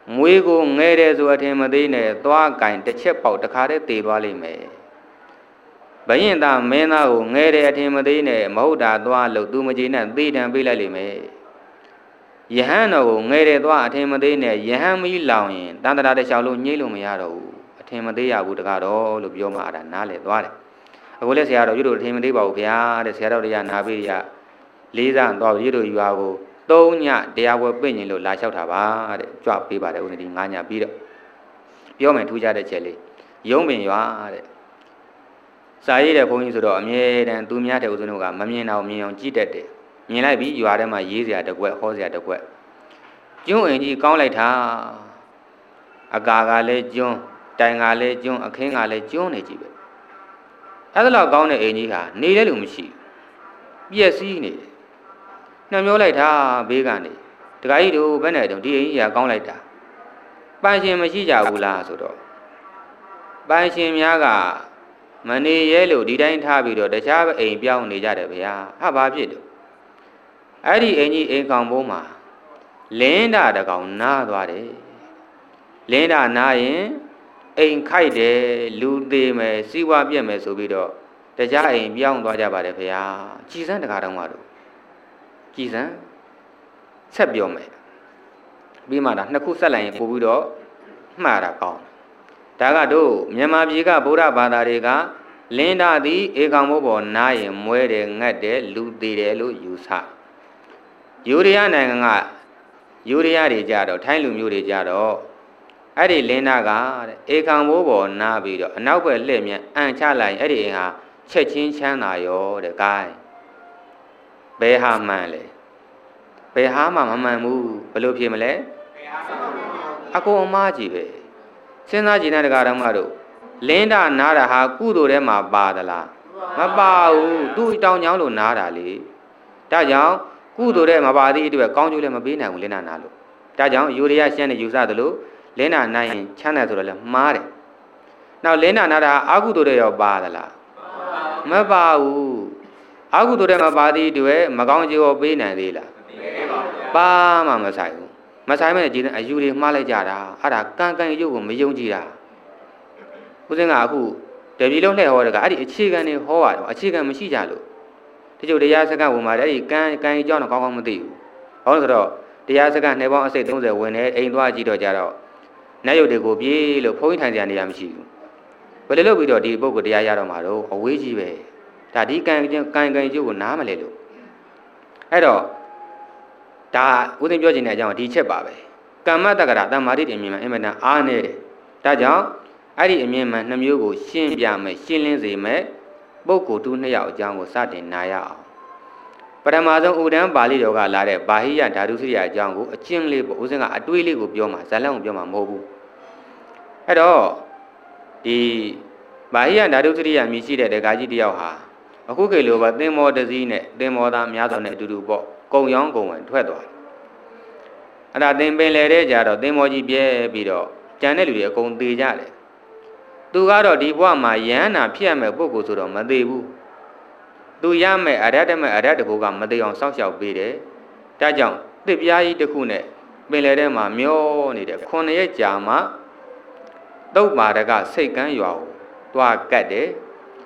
မွေးကိုငဲတယ်ဆိုအထင်မသေးနဲ့သွားကင်တစ်ချက်ပေါက်တခါတည်းတည်သွားလိမ့်မယ်ဘယင်သားမင်းသားကိုငဲတယ်အထင်မသေးနဲ့မဟုတ်တာသွားလို့သူမကြည်နဲ့သေတံပေးလိုက်လိမ့်မယ်ယဟန်တော်ကိုငဲတယ်သွားအထင်မသေးနဲ့ယဟန်မီးလောင်ရင်တန်တရာတစ်လျှောက်လုံးညှိလို့မရတော့ဘူးအထင်မသေးရဘူးတကားတော့လို့ပြောမှအဲ့ဒါနားလေသွားတယ်အခုလည်းဆရာတော်ပြုလို့အထင်မသေးပါဘူးဗျာတဲ့ဆရာတော်တရားနာပေးရလေးစားတော့ပြုလို့ယူပါကို3ညတရားပွဲပြင့်ရင်လို့လာလျှောက်တာပါတဲ့ကြွပေးပါတယ်ဦးဇင်းဒီ9ညပြီးတော့ပြောမယ်ထူးခြားတဲ့ချက်လေးရုံးပင်ရွာတဲ့စာရေးတဲ့ဘုန်းကြီးဆိုတော့အမြဲတမ်းသူများတဲ့ဦးဇင်းတို့ကမမြင်အောင်မြင်အောင်ကြည့်တတ်တယ်မြင်လိုက်ပြီးရွာထဲမှာရေးစရာတစ်ခွက်ဟောစရာတစ်ခွက်ကျွန်းအိမ်ကြီးကောင်းလိုက်တာအကာကလည်းကျွန်းတိုင်ကလည်းကျွန်းအခင်းကလည်းကျွန်းနေကြည့်ပဲအဲ့ဒါလောက်ကောင်းတဲ့အိမ်ကြီးဟာနေတဲ့လူမရှိပြည့်စည်နေတယ်နှမျောလိုက်တာဘေးကနေတခါကြီးတို့ဘယ်နဲ့တုန်းဒီအိမ်ကြီးကကောင်းလိုက်တာပိုင်ရှင်မရှိကြဘူးလားဆိုတော့ပိုင်ရှင်များကမနေရဲလို့ဒီတိုင်းထားပြီးတော့တခြားအိမ်ပြောင်းနေကြတယ်ဗျာဟာဘာဖြစ်တော့အဲ့ဒီအိမ်ကြီးအိမ်ကောင်ဘိုးမှာလင်းတာတကောင်နားသွားတယ်လင်းတာနားရင်အိမ်ခိုက်တယ်လူသေးမယ်စီးပွားပြက်မယ်ဆိုပြီးတော့တခြားအိမ်ပြောင်းသွားကြပါတယ်ဗျာကြည်စမ်းတကားတောင်မှတော့ကြည်စမ်းဆက်ပြောမယ်ပြီးမှဒါနှစ်ခုဆက်လိုက်ရင်ပို့ပြီးတော့မှားတာကောင်းဒါကတို့မြန်မာပြည်ကဗုဒ္ဓဘာသာတွေကလင်းတာသည်ဧကောင်ဘိုးပေါ်နားရင်မွဲတယ်ငတ်တယ်လူသေးတယ်လို့ယူဆယူရီးယားနိုင်ငံကယူရီးယားတွေကြတော့ထိုင်းလူမျိုးတွေကြတော့အဲ့ဒီလင်းနာကတဲ့ဧကောင်ဘိုးပေါ်နားပြီးတော့အနောက်ဘက်လှည့်မြန်အန်ချလိုက်အဲ့ဒီအိမ်ဟာချက်ချင်းချမ်းသာရောတဲ့ဂိုင်းဘယ်ဟာမှန်လဲဘယ်ဟာမှမမှန်ဘူးဘယ်လိုဖြစ်မလဲအကုန်အမားကြီးပဲစဉ်းစားကြည့်တဲ့တရားတော်မှတို့လင်းတာနားတာဟာကုသိုလ်ထဲမှာပါသလားမပါဘူးသူ့တောင်ချောင်းလို့နားတာလေဒါကြောင့်ကုသိုလ်ထဲမှာပါသည့်အတွက်ကောင်းကျိုးလည်းမပေးနိုင်ဘူးလင်းတာနားလို့ဒါကြောင့်ယူရီးယားရှမ်းနေယူဆသလိုလင်းတာနားရင်ချမ်းသာဆိုတော့လည်းမှားတယ်နောက်လင်းတာနားတာအာကုသိုလ်တွေရောပါသလားမပါဘူးအာကုသိုလ်ထဲမှာပါသည့်အတွက်မကောင်းကျိုးရောပေးနိုင်သေးလားပါမှမဆိုင်ဘူးမဆိုင်မဲ့ကြည်တဲ့အယူတွေမှားလိုက်ကြတာအဲ့ဒါကံကံရုပ်ကိုမယုံကြည်တာဦးစင်းကအခုတပြည်လုံးလှည့်ဟောတဲ့ကအဲ့ဒီအခြေခံတွေဟောရတယ်အခြေခံမရှိကြလို့ဒီကျုပ်တရားစကားဝင်มาတဲ့အဲ့ဒီကံအကြောင်းတော့ကောင်းကောင်းမသိဘူးဘာလို့ဆိုတော့တရားစကားနှစ်ပေါင်းအစိတ်30ဝင်နေအိမ်သွားကြည့်တော့ကြတော့နတ်ရုပ်တွေကိုပြေးလို့ဖုံးထိုင်ကြနေရမရှိဘူးဘယ်လိုလုပ်ပြီးတော့ဒီပုဂ္ဂိုလ်တရားရတော့မှာတော့အဝေးကြီးပဲဒါဒီကံကျုပ်ကိုနားမလဲလို့အဲ့တော့ဒါဦးသိန်းပြောချင်တဲ့အကြောင်းဒီချက်ပါပဲကမ္မတက္ကရာတမ္မာတိအမြင်မှအင်မတန်အားနေတယ်ဒါကြောင့်အဲ့ဒီအမြင်မှနှမျိုးကိုရှင်းပြမယ်ရှင်းလင်းစေမယ်ပုဂ္ဂိုလ်တူနှစ်ယောက်အကြောင်းကိုစတင်နာရအောင်ပထမဆုံးဥဒန်းပါဠိတော်ကလာတဲ့ဘာဟိယဓာတုစရိယအကြောင်းကိုအကျဉ်းလေးပေါ့ဦးစင်းကအတွေးလေးကိုပြောမှာဇာလန်ကိုပြောမှာမဟုတ်ဘူးအဲ့တော့ဒီဘာဟိယဓာတုစရိယမြည်ရှိတဲ့ဒကာကြီးတယောက်ဟာအခုခေတ်လိုပါသင်္ဘောတစည်းနဲ့သင်္ဘောသားများစွာနဲ့အတူတူပေါ့ကုံရောင်းကုံဝင်ထွက်သွားတယ်အဲ့ဒါသင်ပင်လေတဲ့ကြတော့သင်္ဘောကြီးပြဲပြီးတော့ကျန်တဲ့လူတွေအကုန်သေကြတယ်သူကတော့ဒီဘဝမှာယန္နာဖြစ်ရမယ့်ပုဂ္ဂိုလ်ဆိုတော့မသေးဘူးသူရမယ်အရတ္တမဲ့အရတ္တကိုကမသေးအောင်စောင့်ရှောက်ပေးတယ်ဒါကြောင့်တစ်ပြားကြီးတစ်ခုနဲ့ပင်လေထဲမှာမျောနေတဲ့9ရက်ကြာမှသုတ်ပါဒကစိတ်ကန်းရွာကိုတွားကတ်တယ်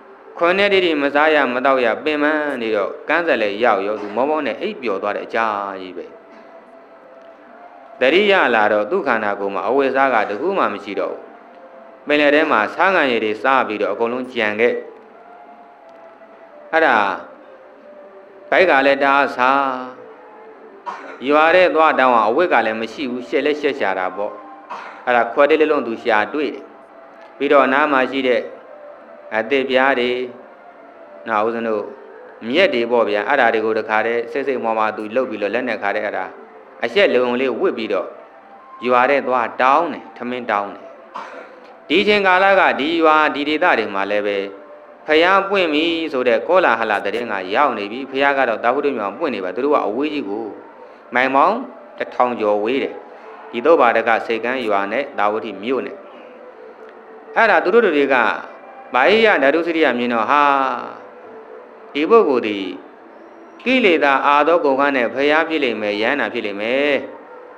9ရက်တိမစားရမတော့ရပင်မနေတော့ကန်းဆက်လေရောက်ရောသူမောမောနဲ့အိပ်ပျော်သွားတဲ့အကြာကြီးပဲတရိယလာတော့သူ့ခန္ဓာကိုယ်မှာအဝိဇ္ဇာကတခုမှမရှိတော့ဘူးပင်လယ်ထဲမှာဆားငံရည်တွေစားပြီးတော့အကုန်လုံးကြံခဲ့အဲ့ဒါဘိုက်ကလည်းတားစားရွာတဲ့သွားတောင်းအောင်အဝိတ်ကလည်းမရှိဘူးရှက်လက်ရှက်ရှာတာပေါ့အဲ့ဒါခွက်လေးလုံးသူရှာတွေ့တယ်ပြီးတော့နားမှာရှိတဲ့အသစ်ပြားတွေနောက်ဦးဇင်းတို့မြက်တွေပေါ့ဗျာအဲ့ဒါတွေကိုတခါတည်းစိတ်စိတ်မောမှာသူလှုပ်ပြီးတော့လက်နဲ့ခါတဲ့အဲ့ဒါအရှက်လုံလေးဝစ်ပြီးတော့ရွာတဲ့သွားတောင်းတယ်ထမင်းတောင်းတယ်ဒီချိန်ကာလကဒီရွာဒီဒေသတွေမှာလည်းပဲဖျားပွင့်ပြီဆိုတဲ့ကောလာဟလတရင်ကရောက်နေပြီဖျားကတော့တာဝတ္ထုမြောင်ပွင့်နေပါသူတို့ကအဝေးကြီးကိုမိုင်မောင်း1000ကျော်ဝေးတယ်ဒီတော့ဘာတကစိတ်ကန်းရွာနဲ့တာဝတိမြို့နဲ့အဲ့ဒါသူတို့တွေကဘာဟိယဓာတုစရိယမြင်တော့ဟာဒီပုဂ္ဂိုလ်ဒီကိလေသာအာသောကုန်ခန်းနဲ့ဖျားဖြစ်လိမ့်မယ်ယန္နာဖြစ်လိမ့်မယ်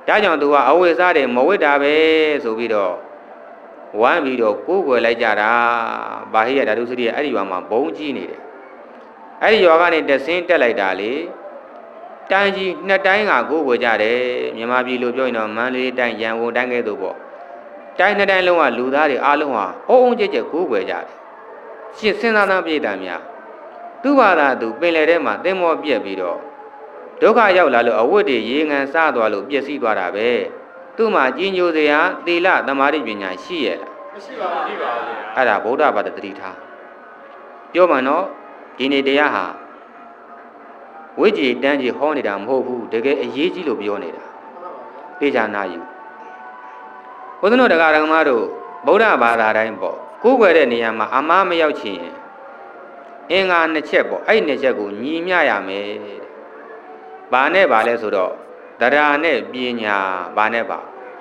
ဒါကြောင့်သူကအဝိဇ္ဇာတွေမဝိတ္တာပဲဆိုပြီးတော့ဝမ်းပြီးတော့ကိုးကွယ်လိုက်ကြတာဘာဟိယဓာတုစရိယအဲ့ဒီရွာမှာဘုံကြီးနေတယ်အဲ့ဒီရွာကနေတဆင်းတက်လိုက်တာလေတိုင်းကြီးနှစ်တိုင်းကကိုးကွယ်ကြတယ်မြန်မာပြည်လိုပြောရင်တော့မန္တလေးတိုင်းရန်ကုန်တိုင်းကဲ့သို့ပေါ့တိုင်းနှစ်တိုင်းလုံးကလူသားတွေအားလုံးဟာအုံအုံကြက်ကြက်ကိုးကွယ်ကြတယ်ရှင်းစဉ်းစားသားပြည်သားများသူ့ဘာသာသူပင်လယ်ထဲမှာသင်္ဘောပြက်ပြီးတော့ဒုက္ခရောက်လာလို့အဝတ်တွေရေငန်စားသွားလို့ပျက်စီးသွားတာပဲသူ့မှာကြီးညိုစရာသီလသမာဓိပညာရှိရဲ့လားမရှိပါဘူးဗျာအဲ့ဒါဗုဒ္ဓဘာသာတတိထားပြောမှနော်ဒီနေ့တရားဟာဝိကြီးတန်းကြီးဟောနေတာမဟုတ်ဘူးတကယ်အရေးကြီးလို့ပြောနေတာသိကြနာယူဘုရားတော်တရားဓမ္မတို့ဗုဒ္ဓဘာသာတိုင်းပေါ့ကိုးကွယ်တဲ့နေရာမှာအမှားမရောက်ချင်အင်္ဂါနှစ်ချက်ပေါ့အဲ့နှစ်ချက်ကိုညီမျှရမယ်ဘာနဲ့ဘာလဲဆိုတော့တရားနဲ့ပညာဘာနဲ့ပါ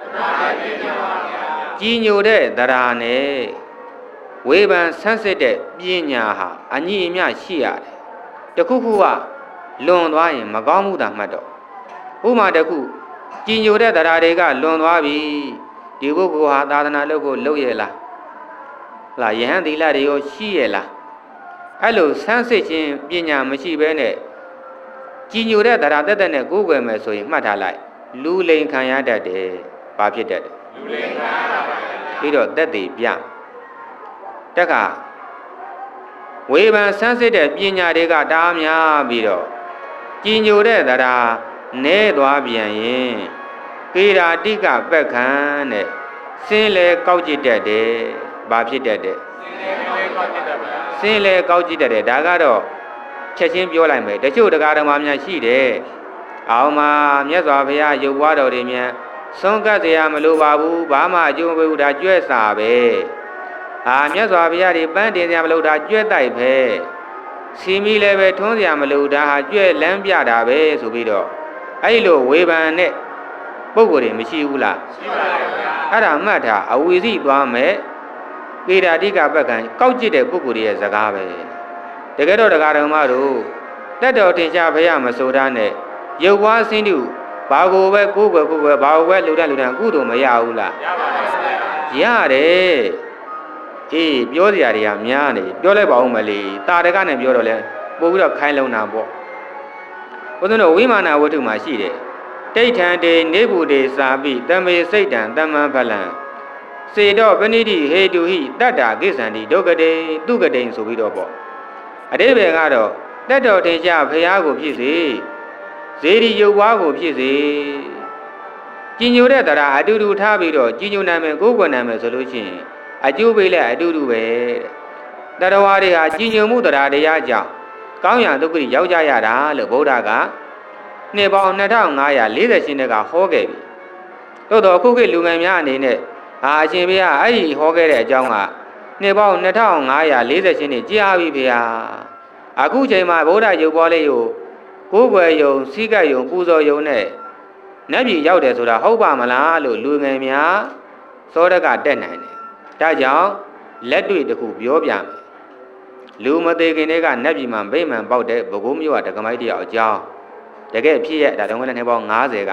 ကြီးညိုတဲ့တရားနဲ့ဝေဖန်ဆန်းစစ်တဲ့ပညာဟာအညီအမျှရှိရတယ်တခုခုကလွန်သွားရင်မကောင်းမှုသာမှတ်တော့ဥမာတခုကြီးညိုတဲ့တရားတွေကလွန်သွားပြီဒီပုဂ္ဂိုလ်ဟာသာသနာလုပ်ကိုလုပ်ရလားလားယဟန်သီလတွေရောရှိရလားအဲ့လိုဆန်းစစ်ခြင်းပညာမရှိဘဲနဲ့ကြီးညိုတဲ့တရားတက်နဲ့ကိုးကွယ်မယ်ဆိုရင်မှတ်ထားလိုက်လူလိန်ခံရတတ်တယ်ဘာဖြစ်တတ်တယ်လူလိန်ခံရတာပါပြီးတော့တက်တည်ပြတက်ကဝေဖန်ဆန်းစစ်တဲ့ပညာတွေကတားများပြီးတော့ကြီးညိုတဲ့တရားနဲသွားပြန်ရင်ကေရာတိကပက်ခံတဲ့စင်းလေကောက်ကြည့်တတ်တယ်ဘာဖြစ်တတ်တယ်စင်းလေကောက်ကြည့်တတ်တယ်ဒါကတော့ချက်ချင်းပြောလိုက်မယ်တချို့တရားဓမ္မများရှိတယ်အောင်မှာမြတ်စွာဘုရားရုပ်ပွားတော်တွေမြန်ဆုံးကတ်စရာမလိုပါဘူးဘာမှအကျိုးမပေးဘူးဒါကြွဲ့စာပဲမြတ်စွာဘုရားတွေပန်းတင်စရာမလိုဒါကြွဲ့တိုက်ပဲစီမီလည်းပဲထွန်းစရာမလိုဒါဟာကြွဲ့လမ်းပြတာပဲဆိုပြီးတော့အဲ့လိုဝေဖန်တဲ့ပုံကိုယ်တွေမရှိဘူးလားရှိပါတယ်ဗျာအဲ့ဒါမှတ်ထားအဝီစီသွားမယ်ကေရာတိကပက္ခံကောက်ကြည့်တဲ့ပုဂ္ဂိုလ်ရဲ့စကားပဲတကယ်တော့တရားတော်မတို့တက်တော်တင်ရှားဘုရားမဆိုတာနဲ့ရုပ်ဝါးစင်းတူဘာကိုပဲကိုယ်ပဲဘာကိုပဲလူတန်းကုသိုလ်မရဘူးလားရပါပါဘုရားရတယ်အေးပြောစရာတွေကများနေပြောလိုက်ပါဦးမလေးတာတကနဲ့ပြောတော့လဲပို့ပြီးတော့ခိုင်းလုံတာပေါ့ဘုရားတို့ဝိမာနဝတ္ထုမှာရှိတယ်တိဋ္ဌံတေနေဘူးတေစာပိတမေစိတ်တံတမ္မံဖလံစေတော့ပဏိတိဟေတုဟိတတ္တာကိစ္ဆန္တိဒုက္ကတေသူကတိန်ဆိုပြီးတော့ပေါ့အတိပ္ပယ်ကတော့တက်တော်ထင်ရှားဘုရားကိုဖြစ်စေဇေဒီရုပ်ဝါးကိုဖြစ်စေကြီးညိုတဲ့တရားအတူတူထားပြီးတော့ကြီးညိုနိုင်မယ်ကိုယ်ကွယ်နိုင်မယ်ဆိုလို့ရှိရင်အကျိုးပေးလဲအတူတူပဲတဲ့တရားဝါးတွေဟာကြီးညိုမှုတရားကြောင့်ကောင်းရာဒုက္ခတွေရောက်ကြရတာလို့ဗုဒ္ဓကနှစ်ပေါင်း2548နှစ်ကဟောခဲ့ပြီသို့တော့အခုခေတ်လူငယ်များအနေနဲ့အရှင်ဘုရားအဲ့ဒီဟောခဲ့တဲ့အကြောင်းကနှစ်ပေါင်း2548နှစ်ကြာပြီဗျာအခုချိန်မှာဗုဒ္ဓရုပ်ပေါ်လေးကိုကိုးကွယ်ယုံစီးကပ်ယုံပူဇော်ယုံနဲ့နတ်ပြည်ရောက်တယ်ဆိုတာဟုတ်ပါမလားလို့လူငယ်များစောဒကတက်နိုင်တယ်ဒါကြောင့်လက်တွေ့တစ်ခုပြောပြမယ်လူမသေးခင်တွေကနတ်ပြည်မှာဗိမာန်ပေါက်တဲ့ဘဂိုးမြို့ကဒကမိုက်တယောက်အကြောင်းတကယ်ဖြစ်ရဒါတုန်းကလည်းနှစ်ပေါင်း90က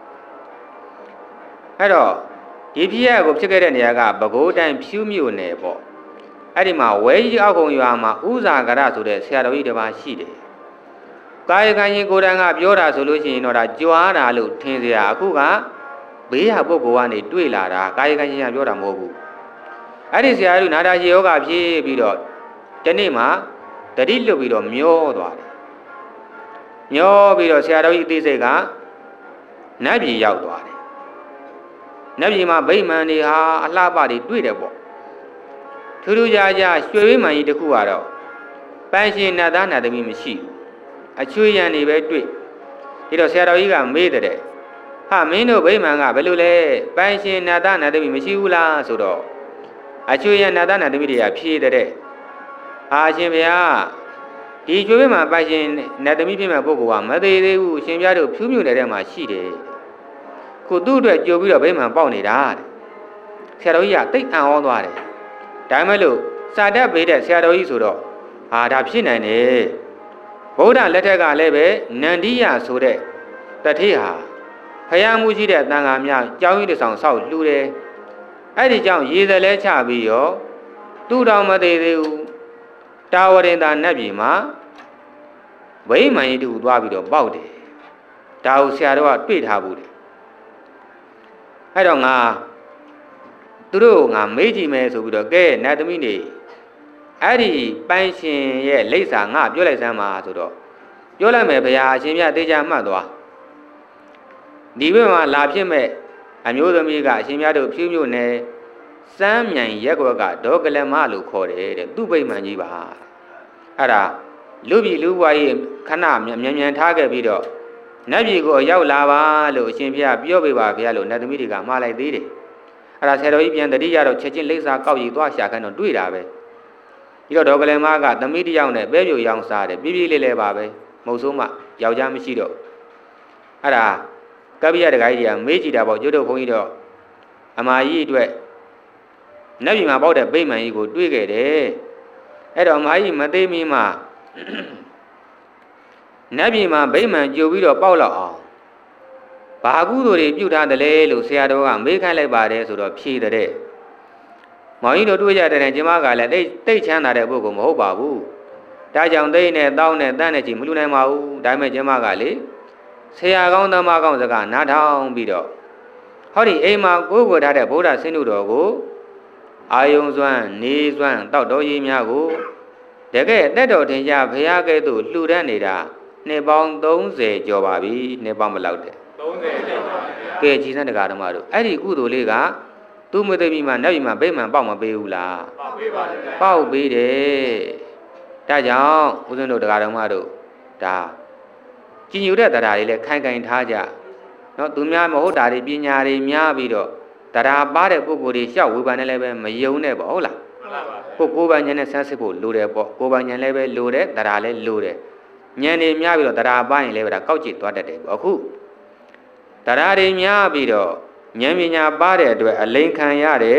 အဲ့တော့ဒီဖြစ်ရကိုဖြစ်ခဲ့တဲ့နေရာကဘဂိုးတိုင်းဖြူးမြို့နယ်ပေါ့အဲ့ဒီမှာဝဲကြီးအောက်ခုံရွာမှာဥဇာကရဆိုတဲ့ဆရာတော်ကြီးတစ်ပါးရှိတယ်ကာယကံရင်ကိုယ်တိုင်ကပြောတာဆိုလို့ရှိရင်တော့ဒါကြွားတာလို့ထင်စရာအခုကဘေးဟာပုဂ္ဂိုလ်ကနေတွေ့လာတာကာယကံရင်ပြောတာမဟုတ်ဘူးအဲ့ဒီဆရာကြီးနာတာရှိယောဂဖြစ်ပြီးတော့ဒီနေ့မှာတတိလွတ်ပြီးတော့မျောသွားတယ်မျောပြီးတော့ဆရာတော်ကြီးအသေးစိတ်ကနတ်ပြည်ရောက်သွားတယ်နတ်ပြည်မှာဗိမာန်တွေဟာအလှပတွေတွေ့တယ်ပေါ့ထူးထူးခြားခြားရွှေဝိမာန်ကြီးတစ်ခုကတော့ပန်းရှင်နတ်သားနတ်သမီးမရှိဘူးအချွေရံတွေပဲတွေ့ဒီတော့ဆရာတော်ကြီးကမေးတဲ့ဟာမင်းတို့ဗိမာန်ကဘယ်လိုလဲပန်းရှင်နတ်သားနတ်သမီးမရှိဘူးလားဆိုတော့အချွေရံနတ်သားနတ်သမီးတွေကဖြေတဲ့အာရှင်ဘုရားဒီရွှေဝိမာန်ပန်းရှင်နတ်သမီးဖြစ်မဲ့ပုဂ္ဂိုလ်ကမသေးသေးဘူးရှင်ပြတို့ဖြူးမြူတဲ့ထဲမှာရှိတယ်ခုသူ့အတွက်ကြိုပြီးတော့ဗိမာန်ပေါက်နေတာဆရာတော်ကြီးကတိတ်အံ့ဩသွားတယ်ဒါမှမဟုတ်စာတတ်ပေးတဲ့ဆရာတော်ကြီးဆိုတော့ဟာဒါဖြစ်နိုင်တယ်ဗုဒ္ဓလက်ထက်ကလည်းပဲနန္ဒီယဆိုတဲ့တထေဟာဖယားမှုရှိတဲ့တန်ခါများကြောင်းကြီးတစ်ဆောင်ဆောက်လှူတယ်အဲ့ဒီကြောင့်ရေသလဲချပြီးရောသူ့တော်မသေးသေးဘူးတာဝရင်သာနတ်ပြည်မှာဗိမာန်ကြီးတူသွားပြီးတော့ပေါက်တယ်ဒါကိုဆရာတော်ကတွေ့ထားဘူးတယ်အဲ့တော့ငါသူတို့ငါမေးကြည့်မယ်ဆိုပြီးတော့ကဲနတ်သမီးနေအဲ့ဒီပိုင်ရှင်ရဲ့လိပ်စာငါပြောလိုက်စမ်းပါဆိုတော့ပြောလိုက်မယ်ဗျာအရှင်မြတ်တေချာမှတ်သွားဒီဘက်မှာလာဖြစ်မဲ့အမျိုးသမီးကအရှင်မြတ်တို့ဖြူးမြို့နယ်စမ်းမြိုင်ရက်ကွက်ကဒေါကလမလို့ခေါ်တယ်တဲ့သူ့ဗိမာန်ကြီးပါအဲ့ဒါလူပြည်လူဘွားကြီးခဏမြန်ထားခဲ့ပြီးတော့နတ်ပြည်ကိုရောက်လာပါလို့အရှင်ဘုရားပြောပေးပါဗျာလို့နတ်သမီးတွေကမှားလိုက်သေးတယ်အဲ့ဒါဆရာတော်ကြီးပြန်တတိယတော့ချက်ချင်းလိပ်စာကောက်ယူသွားရှာခိုင်းတော့တွေ့တာပဲပြီးတော့ဒေါကလမကသမီးတစ်ယောက်နဲ့ပဲပြိုရောင်စားတယ်ပြပြလေးလေးပါပဲမဟုတ်ဆိုးမှယောက်ျားမရှိတော့အဲ့ဒါကပ္ပိယတခါကြီးတွေကမေးကြည့်တာပေါ့ကျွတ်တို့ဘုန်းကြီးတော့အမာကြီးအတွက်နတ်ပြည်မှာပေါက်တဲ့ဗိမာန်ကြီးကိုတွေ့ခဲ့တယ်အဲ့တော့အမာကြီးမသေးမီမှာနတ်ပြည်မှာဗိမာန်ကြိုပြီးတော့ပေါက်လောက်အောင်ဘာကုသိုလ်တွေပြုထားတယ်လဲလို့ဆရာတော်ကမေးခိုင်းလိုက်ပါတယ်ဆိုတော့ဖြေတဲ့မောင်ကြီးတို့တွေ့ကြတဲ့ကျမကလည်းတိတ်ချမ်းသာတဲ့ပုဂ္ဂိုလ်မဟုတ်ပါဘူးဒါကြောင့်သိနဲ့တောင်းနဲ့တန်းနဲ့ချီမလူနိုင်ပါဘူးဒါပေမဲ့ကျမကလေဆရာကောင်းသမားကောင်းစကားနားထောင်ပြီးတော့ဟောဒီအိမ်မှာကိုယ်ကိုထားတဲ့ဗုဒ္ဓဆင်းတုတော်ကိုအာယုံစွမ်းနေစွမ်းတောက်တော်ကြီးများကိုတကယ်တက်တော်ထင်ကြဘုရားကဲ့သို့လှူဒန်းနေတာနှစ်ပေါင်း30ကျော်ပါပြီနှစ်ပေါင်းမလောက်တဲ့30ကျော်ပါဗျာကဲကြည်စံတရားဓမ္မတို့အဲ့ဒီကုသိုလ်လေးကသူ့မသိမိမှနတ်ပြည်မှာဗိမာန်ပေါက်မပေးဘူးလားပေါက်ပေးပါတယ်ဗျာပေါက်ပေးတယ်ဒါကြောင့်ဦးဇင်းတို့တရားဓမ္မတို့ဒါကြည်ညိုတဲ့တရားတွေလည်းခိုင်ခိုင်ထားကြနော်သူများမဟုတ်တာတွေပညာတွေများပြီးတော့တရားပါတဲ့ပုဂ္ဂိုလ်တွေရှောက်ဝေဖန်နေလည်းပဲမယုံနဲ့ပေါ့ဟုတ်လားကိုယ်ပိုင်ဉာဏ်နဲ့ဆန်းစစ်ဖို့လိုတယ်ပေါ့ကိုယ်ပိုင်ဉာဏ်လည်းပဲလိုတယ်တရားလည်းလိုတယ်ဉာဏ်တွေများပြီးတော့တရားပါရင်လည်းပဲဒါကောက်ကျစ်သွားတတ်တယ်ပေါ့အခုတရားတွေများပြီးတော့ဉာဏ်ပညာပါတဲ့အတွက်အလိန်ခံရတဲ့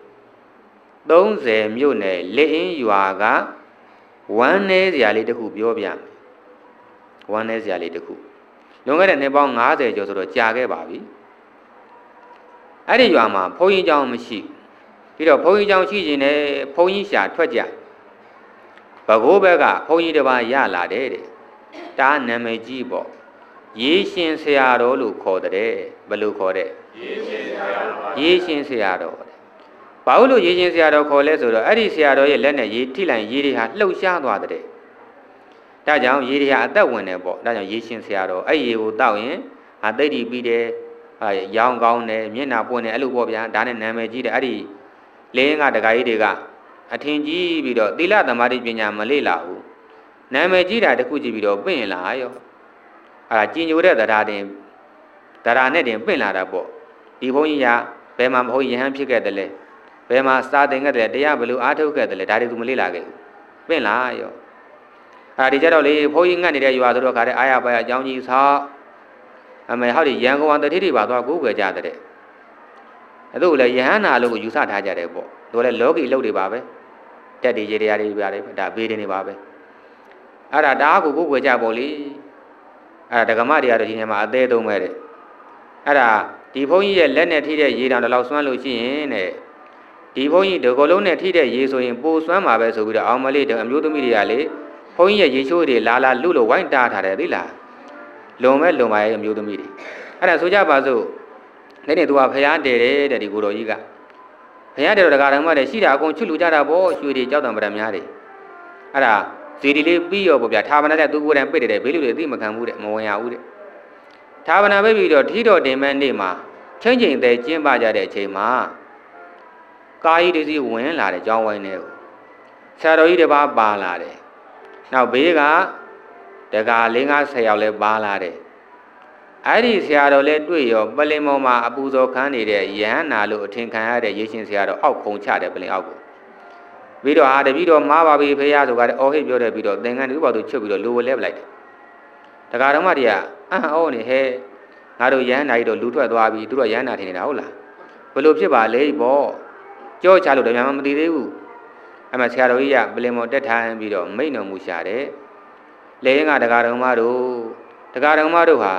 30မြို့နယ်လက်အင်းရွာကဝမ်းနည်းစရာလေးတစ်ခုပြောပြမယ်ဝမ်းနည်းစရာလေးတစ်ခုလွန်ခဲ့တဲ့နှစ်ပေါင်း90ကျော်ဆိုတော့ကြာခဲ့ပါပြီအဲ့ဒီရွာမှာဘုန်းကြီးเจ้าမရှိပြီးတော့ဘုန်းကြီးเจ้าရှိခြင်းနဲ့ဘုန်းကြီးရှာထွက်ကြဘကိုးဘက်ကဘုန်းကြီးတစ်ပါးရလာတယ်တဲ့ဒါနာမည်ကြီးပေါ့ရေရှင်ဆရာတော်လို့ခေါ်တဲ့ဘယ်လိုခေါ်တဲ့ရေရှင်ဆရာတော်ဘာလို့ရေရှင်ဆရာတော်ခေါ်လဲဆိုတော့အဲ့ဒီဆရာတော်ရဲ့လက်နဲ့ရေထိလိုက်ရေတွေဟာလှုပ်ရှားသွားတဲ့ဒါကြောင့်ရေတွေဟာအသက်ဝင်တယ်ပေါ့ဒါကြောင့်ရေရှင်ဆရာတော်အဲ့ရေကိုတောက်ရင်ဟာသိတိပြီးတယ်ရောင်ကောင်းတယ်မျက်နှာပွင့်တယ်အဲ့လိုပေါ့ဗျာဒါနဲ့နာမည်ကြီးတယ်အဲ့ဒီလင်းကတခါကြီးတွေကအထင်ကြီးပြီးတော့သီလသမာဓိပညာမလေ့လာဘူးနာမည်ကြီးတာတခုကြည့်ပြီးတော့ပင့်လာရောအဲ့ဒါကြင်ညိုတဲ့တရားနဲ့တင်ပင့်လာတာပေါ့ဒီဘုန်းကြီးကဘယ်မှာဘုန်းကြီးယဟန်ဖြစ်ခဲ့တယ်လဲဘယ်မှာစာသင်ခဲ့တယ်တရားဘယ်လိုအားထုတ်ခဲ့တယ်လဲဒါတွေသူမလေ့လာခဲ့ဘူးပင့်လာရောအဲ့ဒီကြတော့လေဘုန်းကြီးငတ်နေတဲ့ရွာဆိုတော့ခါတဲ့အာရပါရအကြောင်းကြီးဆောက်အမေဟောဒီရန်ကုန်အောင်တတိတိပါသွားကိုးကွယ်ကြတဲ့အဲ့ဒါကိုလည်းယဟန်နာလို့ကိုယူဆထားကြတယ်ပေါ့တို့လည်းလောကီအလုပ်တွေပါပဲတက်တွေရေတရားတွေပါတယ်ဒါဘေးတွေနေပါပဲအဲ့ဒါတားကိုကိုးကွယ်ကြပေါ့လေအဲ့ဒါဒကမတွေကတော့ဒီနေမှာအသေးသုံးပဲတဲ့အဲ့ဒါဒီဘုန်းကြီးရဲ့လက်နဲ့ထိတဲ့ရေတောင်တလောက်ဆွမ်းလို့ရှိရင်တဲ့ဒီဘုန်းကြီးဒီကိုလုံးနဲ့ထိတဲ့ရေဆိုရင်ပိုဆွမ်းမှာပဲဆိုပြီးတော့အောင်မလေးအမျိုးသမီးတွေကလေဘုန်းကြီးရဲ့ရေချိုးတွေလာလူလို့ဝိုင်းတားထားတယ်သိလားလွန်ပါရဲ့အမျိုးသမီးတွေအဲ့ဒါဆိုကြပါစို့နေ့သူကဖျားတယ်တဲ့ဒီကိုတော်ကြီးကဖျားတယ်တော့ဒကာတော်မတွေရှိတာအကုန်ချွတ်လူကြတာပေါ့ရွှေတွေကြောက်တံပဒံများတွေအဲ့ဒါဇီဒီလေးပြီးရောပေါ့ဗျာဌာပနာတဲ့သူကိုယ်တိုင်ပိတ်တယ်ဘေးလူတွေသိမခံဘူးတဲ့မဝင်ရဘူးတဲ့ဌာပနာပိတ်ပြီးတော့ထီတော်တင်မဲ့နေ့မှာချင်းချင်းသေးကျင်းပကြတဲ့အချိန်မှာကာကြီးတွေစီဝင်လာတယ်ကြောင်းဝိုင်းတွေကိုဆရာတော်ကြီးတစ်ပါးပါလာတယ်နောက်ဘေးကတကာ50ယောက်လည်းပါလာတယ်အဲ့ဒီဆရာတော်လည်းတွေ့ရောပလင်ပေါ်မှာအပူဇော်ခန်းနေတဲ့ယဟန္နာလို့အထင်ခံရတဲ့ရေရှင်ဆရာတော်အောက်ခုံချတယ်ပလင်အောက်ကိုပြီးတော့ဟာတပည့်တော်မားပါပြီဖေရဆိုကြတဲ့အော်ဟိတ်ပြောတယ်ပြီးတော့သင်္ကန်းတူပေါ့သူချွတ်ပြီးတော့လိုဝလဲပလိုက်တယ်တကာတော်မတွေကအော်နေဟဲ့ငါတို့ယဟန္နာကြီးတို့လူထွက်သွားပြီသူတို့ယဟန္နာထင်နေတာဟုတ်လားဘယ်လိုဖြစ်ပါလဲပေါ့ကြောချလို့တော့မသိသေးဘူးအဲ့မှာဆရာတော်ကြီးကပလင်ပေါ်တက်ထိုင်ပြီးတော့မိန့်တော်မူရှာတယ်လေရင်ကတကာတော်မတို့ဟာ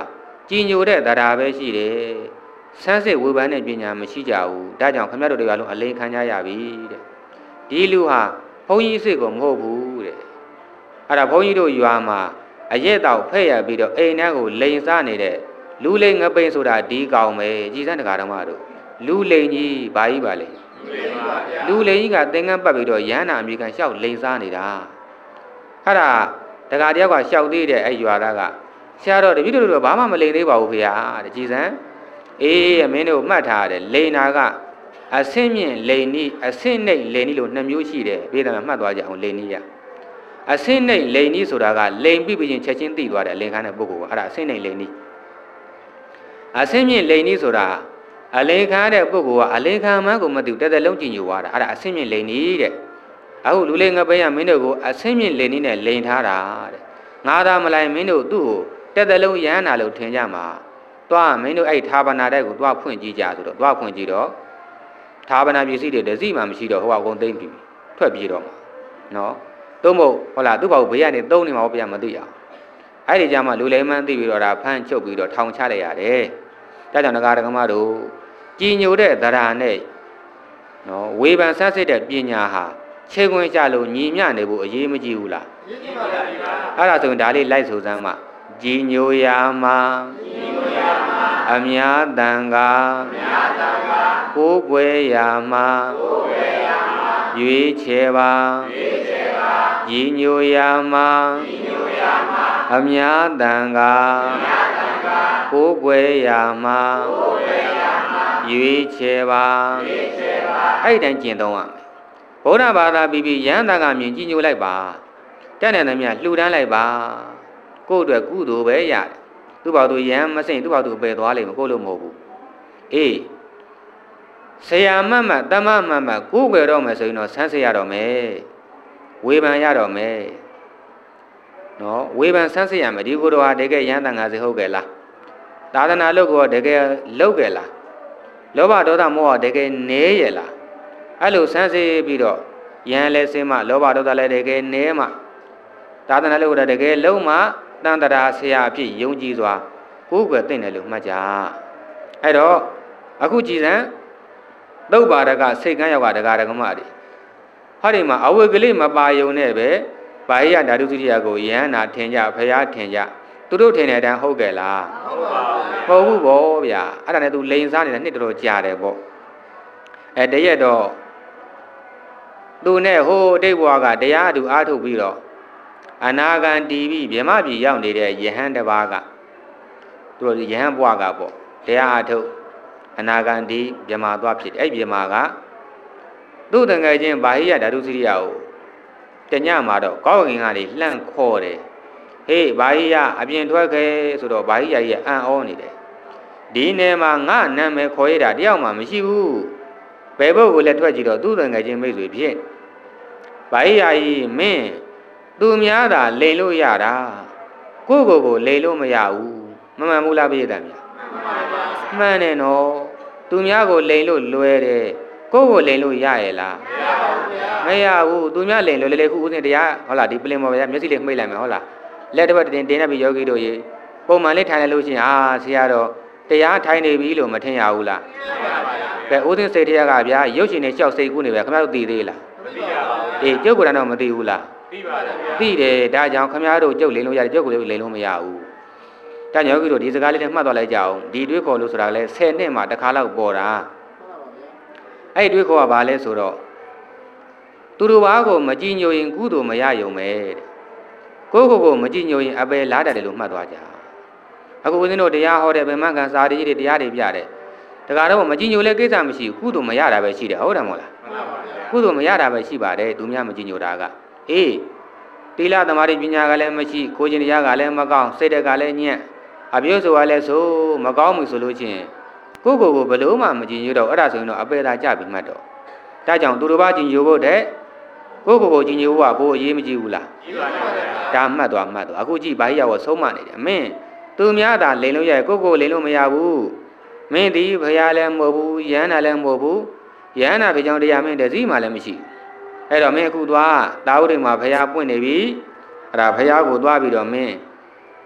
ကြီးညိုတဲ့တရားပဲရှိတယ်ဆန်းစစ်ဝေဖန်တဲ့ပညာမရှိကြဘူးဒါကြောင့်ခင်ဗျားတို့တရားလုံးအလိန်ခံကြရပြီတဲ့ဒီလူဟာဘုန်းကြီးအစ်စ်ကိုမဟုတ်ဘူးတဲ့အဲ့ဒါဘုန်းကြီးတို့ရွာမှာအရက်တောက်ဖဲ့ရပြီးတော့အိမ်ထဲကိုလိန်စားနေတဲ့လူလိန်ငပိန်ဆိုတာဒီကောင်ပဲကြည်စမ်းတရားတော်မတို့လူလိန်ကြီးဘာကြီးပါလဲလူလိန်ကြီးကသင်္ကန်းပတ်ပြီးတော့ရဟန္တာအမေရိကန်ရှောက်လိန်စားနေတာအဲ့ဒါတရားတယောက်ကရှောက်သေးတဲ့အဲ့ရွာသားကဆရာတော်တပည့်တို့ဘာမှမလိန်သေးပါဘူးဖေဟာတဲ့ကြည်စမ်းအေးမင်းတို့မှတ်ထားတယ်လိန်နာကအဆင့်မြင့်လိန်နီးအဆင့်နှိမ့်လိန်နီးလို့နှစ်မျိုးရှိတယ်ပြေးတယ်မှတ်သွားကြအောင်လိန်နီးရအဆင့်နှိမ့်လိန်နီးဆိုတာကလိန်ပြီးပြင်ချက်ချင်းသိသွားတယ်အလင်ခန်းတဲ့ပုဂ္ဂိုလ်ကအဲ့ဒါအဆင့်နှိမ့်လိန်နီးအဆင့်မြင့်လိန်နီးဆိုတာအလင်ခန်းတဲ့ပုဂ္ဂိုလ်ကအလင်ခန်းမှန်းကိုမသိဘူးတက်တက်လုံးကြည့်ညိုသွားတာအဲ့ဒါအဆင့်မြင့်လိန်နီးတဲ့အခုလူလေးငပိန်ကမင်းတို့ကိုအဆင့်မြင့်လိန်နီးနဲ့လိန်ထားတာတဲ့ငါသာမလိုက်မင်းတို့သူ့ကိုတက်တက်လုံးရမ်းတာလို့ထင်ကြမှာသွားမင်းတို့အဲ့ထာဝနာတဲ့ကိုသွားဖွင့်ကြည့်ကြဆိုတော့သွားဖွင့်ကြည့်တော့ထာဝနာပစ္စည်းတွေတစီမှမရှိတော့ဟိုအကုန်သိမ့်ပြီထွက်ပြေးတော့မှာနော်သို့မဟုတ်ဟုတ်လားသူ့ဘာကိုဘေးကနေသုံးနေမှာဘုရားမသိအောင်အဲ့ဒီကြမှာလူလိမ္မာန်သိပြီးတော့ဒါဖမ်းချုပ်ပြီးတော့ထောင်ချလိုက်ရတယ်ဒါကြောင့်ငကားဒကမတို့ကြီးညိုတဲ့သရာနဲ့နော်ဝေဖန်ဆန်းစစ်တဲ့ပညာဟာခြေခွင်ကြလို့ညီမျှနေဖို့အရေးမကြီးဘူးလားကြီးပါပါဗျာအဲ့ဒါဆိုရင်ဒါလေးလိုက်ဆိုစမ်းမှကြီးညိုရာမှာအများတန်ကကိုးကွယ်ရာမှာရွေးချယ်ပါကြီးညိုရာမှာအများတန်ကကိုးကွယ်ရာမှာရွေးချယ်ပါအဲ့တိုင်းကျင့်သုံးရမယ်ဗုဒ္ဓဘာသာပြီးရဟန်းတန်ကမြင်ကြီးညိုလိုက်ပါတက်တဲ့မြတ်လှူဒန်းလိုက်ပါကိုယ့်အတွက်ကုသိုလ်ပဲရတယ်သူ့ဘာသူရမ်းမစိမ့်သူ့ဘာသူပယ်သွားလိမ့်မကိုလို့မဟုတ်ဘူးအေးဆရာမတ်တမမတ်ကိုယ်ွယ်တော့မယ်ဆိုရင်တော့ဆန်းစစ်ရတော့မယ်ဝေဖန်ရတော့မယ်နော်ဝေဖန်ဆန်းစစ်ရမယ်ဒီကိုယ်တော်ဟာတကယ်ရဟန်းတန်ခါစေဟုတ်ကဲ့လားသာသနာလုပ်ကောတကယ်လုပ်ကဲ့လားလောဘဒေါသမောဟတကယ်နည်းရဲ့လားအဲ့လိုဆန်းစစ်ပြီးတော့ယံလဲစင်းမှလောဘဒေါသလည်းတကယ်နည်းမှသာသနာလုပ်တာတကယ်လုံးမှတန်တရာဆရာအဖြစ်ယုံကြည်စွာကိုယ်ွယ်သိတယ်လို့မှတ်ကြအဲ့တော့အခုကြည်စံသုတ်ပါဒကစိတ်ကန်းရောက်ကဒကာဒကမတွေဟာဒီမှာအဝေကလေးမပါယုံနဲ့ပဲဘာဟိယဓာတုသတိယကိုယဟန္တာထင်ကြဖရာထင်ကြသူတို့ထင်တဲ့အတိုင်းဟုတ်ကဲ့လားဟုတ်ဘူးဗောဗျာအဲ့ဒါနဲ့သူလိန်စားနေတာနှစ်တော်ကြာတယ်ဗောတရက်တော့သူနဲ့ဟိုအတိတ်ဘဝကတရားအတူအားထုတ်ပြီးတော့အနာဂံတီးပြီးဗြဟ္မပြည်ရောက်နေတဲ့ယဟန်တစ်ပါးကသူတို့ယဟန်ဘဝကပေါ့တရားအထုတ်အနာဂံတီးဗြဟ္မာသွားဖြစ်တယ်အဲ့ဗြဟ္မာကသူ့တန်ငယ်ချင်းဘာဟိယဓာတုစရိယကိုတညမှာတော့ကောင်းကင်ကနေလှန့်ခေါ်တယ်ဟေးဘာဟိယအပြင်ထွက်ခဲ့ဆိုတော့ဘာဟိယကြီးအံ့ဩနေတယ်ဒီနယ်မှာငါနာမည်ခေါ်ရတာတယောက်မှမရှိဘူးဘယ်ဘုတ်ကိုလည်းထွက်ကြည့်တော့သူ့တန်ငယ်ချင်းမိတ်ဆွေဖြစ်ဘာဟိယကြီးမင်းသူများသာလိန်လို့ရတာကိုလိန်လို့မရဘူးမမှန်ဘူးလားပြည့်တယ်ဗျာမှန်တယ်နော်သူများကိုလိန်လို့လွယ်တယ်ကိုလိန်လို့ရရဲ့လားမရဘူးသူများလိန်လို့လေခုဦးစင်တရားဟုတ်လားဒီပလင်ပေါ်ဗျာမျက်စိလေးမှိတ်လိုက်မယ်ဟုတ်လားလက်တစ်ဖက်တင်နေပြီးယောဂီတို့ရေပုံမှန်လေးထိုင်လိုက်လို့ရှိရင်ဆရာတော်တရားထိုင်နေပြီလို့မထင်ရဘူးလားကဲဦးစင်စိတ်တရားကဗျာရုပ်ရှင်နဲ့ကြောက်စိတ်ကူးနေပဲခင်ဗျားတို့သိသေးလားမသိပါဘူးအေးကျုပ်ကတော့မသိဘူးလားသိပါတယ်ဗျာသိတယ်ဒါကြောင့်ခမည်းတော်ကျုပ်လိန်လို့ရတယ်ကျုပ်ကိုလိန်လို့မရဘူးဒါကြောင့်ယောဂီတို့ဒီစကားလေးနဲ့မှတ်သွားလိုက်ကြအောင်ဒီတွေးခေါ်လို့ဆိုတာကလည်း10နှစ်မှတစ်ခါလောက်ပေါ်တာအဲ့ဒီတွေးခေါ်ကဘာလဲဆိုတော့သူတို့ဘာကိုမကြည်ညိုရင်ကုသိုလ်မရယုံပဲတဲ့ကိုမကြည်ညိုရင်အပယ်လားတတ်တယ်လို့မှတ်သွားကြအခုဦးဇင်းတို့တရားဟောတဲ့ဗေမကံစာရီတွေတရားတွေပြတယ်တခါတော့မကြည်ညိုလဲကိစ္စမရှိဘူးကုသိုလ်မရတာပဲရှိတယ်ဟုတ်တယ်မဟုတ်လားမှန်ပါပါကုသိုလ်မရတာပဲရှိပါတယ်သူများမကြည်ညိုတာကအေးတိလသမာဓိပညာကလည်းမရှိကိုယ်ကျင်တရားကလည်းမကောင်းစိတ်တက်ကလည်းညံ့အပြောဆိုကလည်းဆိုမကောင်းဘူးဆိုလို့ချင်းကိုဘယ်လို့မှမကြည်ညိုတော့အဲ့ဒါဆိုရင်တော့အပေသာကြပြီမှတ်တော့ဒါကြောင့်သူတို့ဘာကြည်ညိုဖို့တဲ့ကိုကြည်ညိုဖို့ကဘိုးအရေးမကြီးဘူးလားကြီးပါပါဗျာဒါမှတ်သွားအခုကြည့်ဘာကြီးရောက်ဆုံးမနေတယ်မင်းသူများသာလိန်လို့ရကိုလိန်လို့မရဘူးမင်းဒီဘုရားလည်းမဟုတ်ဘူးယန္တာလည်းမဟုတ်ဘူးယန္တာဘယ်ကြောင့်တရားမင်းတစည်းမှလည်းမရှိအဲ့တော့မင်းအခုသွားတာဝတိမှာဘုရားပွင့်နေပြီအဲ့ဒါဘုရားကိုသွားပြီးတော့မင်းတ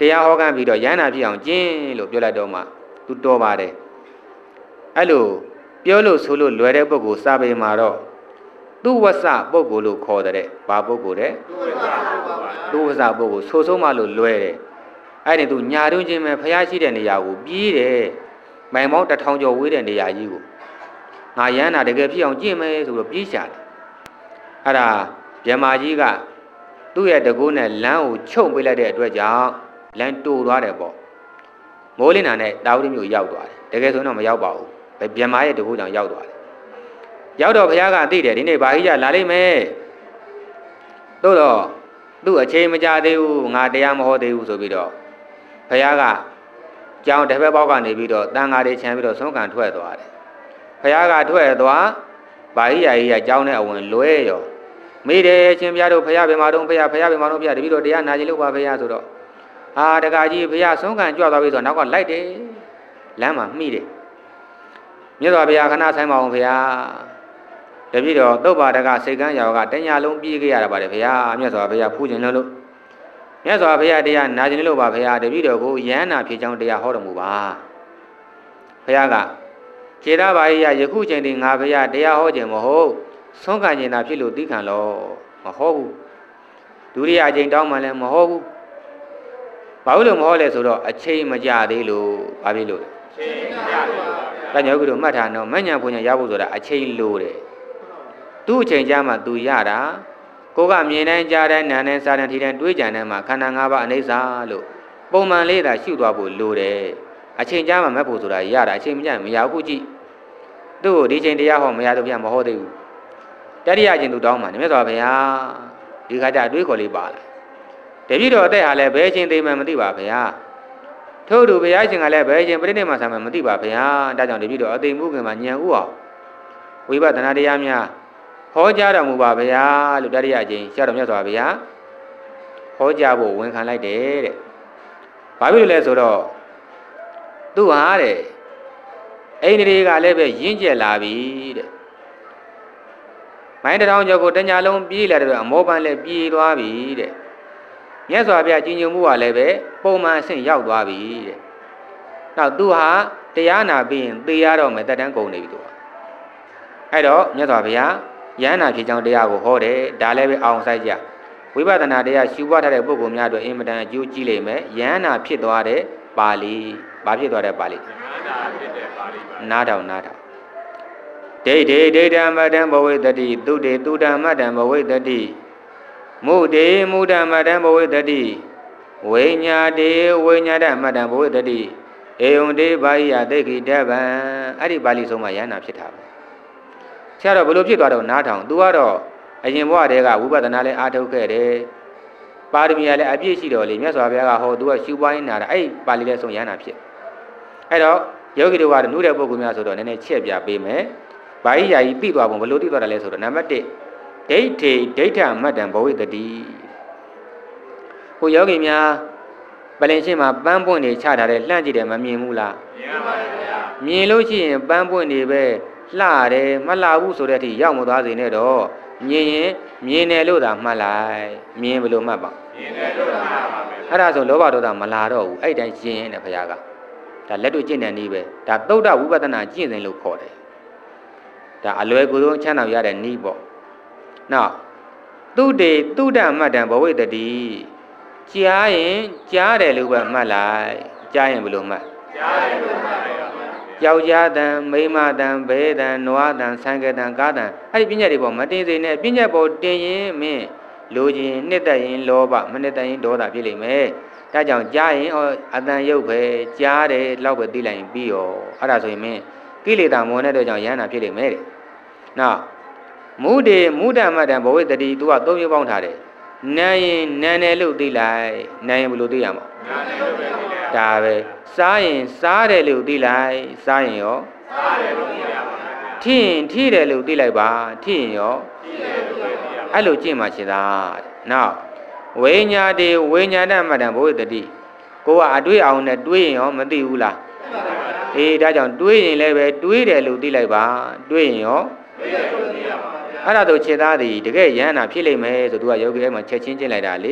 တရားဟောကမ်းပြီးတော့ယန္နာဖြစ်အောင်ကျင့်လို့ပြောလိုက်တော့မှသူတော်ပါတယ်အဲ့လိုပြောလို့ဆိုလို့လွယ်တဲ့ပုဂ္ဂိုလ်စာပေမှာတော့သူဝဆပုဂ္ဂိုလ်လို့ခေါ်တဲ့ဘာပုဂ္ဂိုလ်တဲ့သူဝဆပုဂ္ဂိုလ်ဆိုဆုံးမလို့လွယ်တယ်အဲ့ဒီသူညာတွင်းချင်းပဲဖျားရှိတဲ့နေရာကိုပြေးတယ်မိုင်ပေါင်း1000ကျော်ဝေးတဲ့နေရာကြီးကိုငါယန္နာတကယ်ဖြစ်အောင်ကျင့်မယ်ဆိုတော့ပြေးရှာတယ်အဲ့ဒါဗြဟ္မာကြီးကသူ့ရဲ့တကူနဲ့လမ်းကိုချုပ်ပေးလိုက်တဲ့အတွက်ကြောင့်လမ်းတူသွားတယ်ပေါ့မိုးလင်းတာနဲ့တာဝတိမြို့ရောက်သွားတယ်တကယ်ဆိုတော့မရောက်ပါဘူးဗြဟ္မာရဲ့တကူကြောင့်ရောက်သွားတယ်ရောက်တော့ဘုရားကသိတယ်ဒီနေ့ဘာကြီးလာလိမ့်မယ်သို့တော့သူ့အချိန်မကြသေးဘူးငါတရားမဟောသေးဘူးဆိုပြီးတော့ဘုရားကကြောင်တစ်ဖက်ပေါက်ကနေပြီးတော့တန်ဃာတွေခြံပြီးတော့ဆုံးခံထွက်သွားတယ်ဘုရားကထွက်သွားဘာကြီးကြီးကကြောင်းနဲ့အဝင်လွဲရောမိတယ်ချင်းဘုရားတို့ဘုရားဘယ်မှာတော့ဘုရားဘယ်မှာတော့ဘုရားတပည့်တော်တရားနာကြလို့ပါဘုရားဆိုတော့ဟာတက္ကကြီးဘုရားဆုံးခံကြွသွားပြီဆိုတော့နောက်ကလိုက်တယ်လမ်းမှာမှီတယ်မြတ်စွာဘုရားခဏဆိုင်ပါအောင်ဘုရားတပည့်တော်သုတ်ပါဒကစိတ်ကန်းရောကတညလုံးပြေးခဲ့ရတာပါတယ်ဘုရားမြတ်စွာဘုရားဖူးခြင်းလို့မြတ်စွာဘုရားတရားနာခြင်းလို့ပါဘုရားတပည့်တော်ကိုယန္နာဖြစ်ကြောင်းတရားဟောတော်မူပါဘုရားကခြေသားပါရိယယခုချိန်ဒီငါဘုရားတရားဟောခြင်းမဟုတ်ဆုံးခံခြင်းသာဖြစ်လို့သိခံလို့မဟုတ်ဘူးဒုတိယအချိန်တောင်းမှလည်းမဟုတ်ဘူးဘာလို့မဟုတ်လဲဆိုတော့အချိန်မကြသေးလို့ဘာဖြစ်လို့အချိန်မကြသေးလို့ဒါကြောင့်ခုတို့မှတ်ထားတော့မဉ္ဇဉ်ဘုံညာရဖို့ဆိုတာအချိန်လိုတယ်သူ့အချိန်ကြာမှသူရတာကိုကမြင်တိုင်းကြားတိုင်းနားတိုင်းစားတိုင်းထီတိုင်းတွေးကြံတိုင်းမှာခန္ဓာ၅ပါးအနိစ္စလို့ပုံမှန်လေးသာရှုသွားဖို့လိုတယ်အချိန်ကြာမှမက်ဖို့ဆိုတာရတာအချိန်မကြမရဘူးကြည့်သူ့ကိုဒီချိန်တရားဟောမရတော့ပြမဟောသေးဘူးတတိယအချိန်သူတောင်းမှမြတ်စွာဘုရားဒီခါကျအတွေးခေါ်လေးပါလာတပည့်တော်အသက်ဟာလည်းဘယ်အချိန်သိမှမသိပါဘုရားထို့သူဘုရားရှင်ကလည်းဘယ်အချိန်ပြိဋိနိဗ္ဗာန်ဆံမှမသိပါဘုရားဒါကြောင့်တပည့်တော်အသိမှုခင်မှာဉာဏ်ဥအောင်ဝိပဿနာတရားများဟောကြားတော်မူပါဗျာလို့တတိယအချိန်ရှားတော်မြတ်စွာဘုရားဟောကြားဖို့ဝန်ခံလိုက်တယ်တဲ့။ဘာဖြစ်လို့လဲဆိုတော့သူဟာတဲ့အိန္ဒြေကလည်းပဲရင့်ကျက်လာပြီတဲ့။မိုင်းတောင်ကျော်ကိုတညာလုံးပြေးလာတဲ့အမောပန်းလည်းပြေးသွားပြီတဲ့။မြတ်စွာဘုရားကြီးညိုမှုကလည်းပဲပုံမှန်အဆင့်ရောက်သွားပြီတဲ့။နောက်သူဟာတရားနာပြီးရင်သေရတော့မယ်တက်တန်းကုန်နေပြီသူက။အဲ့တော့မြတ်စွာဘုရားယန္နာဖြစ်ကြောင်းတရားကိုဟောတယ်ဒါလည်းပဲအောင်ဆိုင်ကြဝိပဿနာတရားရှုပွားထားတဲ့ပုဂ္ဂိုလ်များတို့အင်မတန်အကျိုးကြီးလိမ့်မယ်ယန္နာဖြစ်သွားတဲ့ပါဠိဘာဖြစ်သွားတဲ့ပါဠိနားထောင်ဒိဋ္ဌိဒိဋ္ဌမတ္တံဘဝေတတိသုတေသုတံမတ္တံဘဝေတတိမုတေမုဒ္ဓမတ္တံဘဝေတတိဝိညာတေဝိညာဒမတ္တံဘဝေတတိဧယုံတေဘာယသိက္ခိတဗံအဲ့ဒီပါဠိဆုံးမှာယန္နာဖြစ်တာပဲဆရာတော်ဘယ်လိုဖြစ်သွားတော့နားထောင်သူကတော့အရင်ဘဝတည်းကဝိပဿနာလည်းအားထုတ်ခဲ့တယ်ပါရမီလည်းအပြည့်ရှိတော်လေမြတ်စွာဘုရားကဟောသူကရှုပွားရင်းနာတာအဲ့ပါဠိလည်းဆုံးယန္နာဖြစ်အဲ့တော့ယောဂီတို့ကနုတဲ့ပုဂ္ဂိုလ်များဆိုတော့နည်းနည်းချက်ပြပေးမယ်ဘာကြီးယာကြီးသိသွားပုံဘယ်လိုသိသွားတယ်လဲဆိုတော့နံပါတ်1ဒိဋ္ဌိဒိဋ္ဌမတ္တံဘဝေတတိဟိုယောဂီများပလင်ရှင်းမှာပန်းပွင့်တွေချထားတယ်လှမ်းကြည့်တယ်မမြင်ဘူးလားမြင်ပါပါဗျာမြင်လို့ရှိရင်ပန်းပွင့်တွေပဲလှတယ်မလှဘူးဆိုတဲ့အထိရောက်မသွားစေနဲ့တော့မြင်ရင်မြင်တယ်လို့သာမှတ်လိုက်မြင်ဘယ်လိုမှတ်ပါမြင်တယ်လို့သာမှတ်ပါမယ်အဲ့ဒါဆိုလောဘဒေါသမလာတော့ဘူးအဲ့တိုင်းရှင်းရင်လည်းဘုရားကဒါလက်တွေ့ကျင့်တဲ့နည်းပဲဒါသုဒ္ဓဝိပဿနာကျင့်စဉ်လို့ခေါ်တယ်ဒါအလွယ်ကူဆုံးချမ်းသာရတဲ့နည်းပေါ့နောက်သုတေသုဒ္ဓမတ္တံဘဝေတတိကြားရင်ကြားတယ်လို့ပဲမှတ်လိုက်ကြားရင်ဘယ်လိုမှတ်ကြားတယ်လို့မှတ်လိုက်ယောက်ျားတန်မိန်းမတန်ဘဲတန်နွားတန်ဆံကတန်ကားတန်အဲ့ဒီပညာတွေပေါ်မတင်စေနဲ့ပညာပေါ်တင်ရင်မင်းလိုချင်နှစ်သက်ရင်လောဘမနှစ်သက်ရင်ဒေါသဖြစ်လိမ့်မယ်ဒါကြောင့်ကြားရင်အတန်ရုပ်ပဲကြားတယ်လောက်ပဲသိလိုက်ရင်ပြီးရောအဲ့ဒါဆိုရင်မင်းကိလေသာမဝင်တဲ့အတွက်ကြောင့်ယန္နာဖြစ်လိမ့်မယ်တဲ့နောက်မုဒိမုဒ္ဓမတ္တံဘဝေတတိသူကသုံးမျိုးပေါင်းထားတယ်နာရင်နာတယ်လို့သိလိုက်နာရင်ဘယ်လိုသိရမှာနာတယ်လို့သိလိုက်ဒါပဲစားရင်စားတယ်လို့သိလိုက်စားရင်ရောစားတယ်လို့သိရပါမယ်ထိရင်ထိတယ်လို့သိလိုက်ပါထိရင်ရောထိတယ်လို့သိရပါအဲ့လိုကြည့်မှရှင်သာနောက်ဝိညာတေဝိညာဏမတ္တံဘဝေတတိကိုကအတွေးအောင်နဲ့တွေးရင်ရောမသိဘူးလားအေးဒါကြောင့်တွေးရင်လည်းပဲတွေးတယ်လို့သိလိုက်ပါတွေးရင်ရောတွေးတယ်လို့သိရပါအဲ့ဒါဆိုခြေသားသည်တကယ်ယန္နာဖြစ်လိမ့်မယ်ဆိုသူကယောဂီအဲ့မှာချက်ချင်းကျင့်လိုက်တာလေ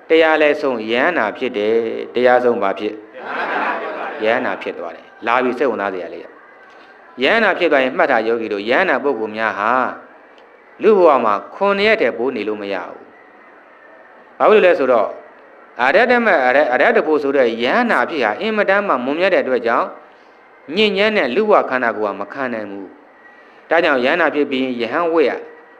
တရားလဲဆုံးယန္နာဖြစ်တယ်တရားဆုံးဘာဖြစ်ယန္နာဖြစ်သွားတယ်လာပြီးစိတ်ဝင်စားစရာလေးယန္နာဖြစ်သွားရင်မှတ်ထားယောဂီတို့ယန္နာပုဂ္ဂိုလ်များဟာလူဘဝမှာ9ရက်တည်းပိုးနေလို့မရဘူးဘာလို့လဲဆိုတော့အရတ္တမအရတ္တဖို့ဆိုတဲ့ယန္နာဖြစ်ဟာအင်မတန်မှမွန်မြတ်တဲ့အတွက်ကြောင့်ညဉ့်ညမ်းတဲ့လူဘဝခန္ဓာကိုယ်ကမခံနိုင်ဘူးဒါကြောင့်ယန္နာဖြစ်ပြီးယဟန်ဝိရ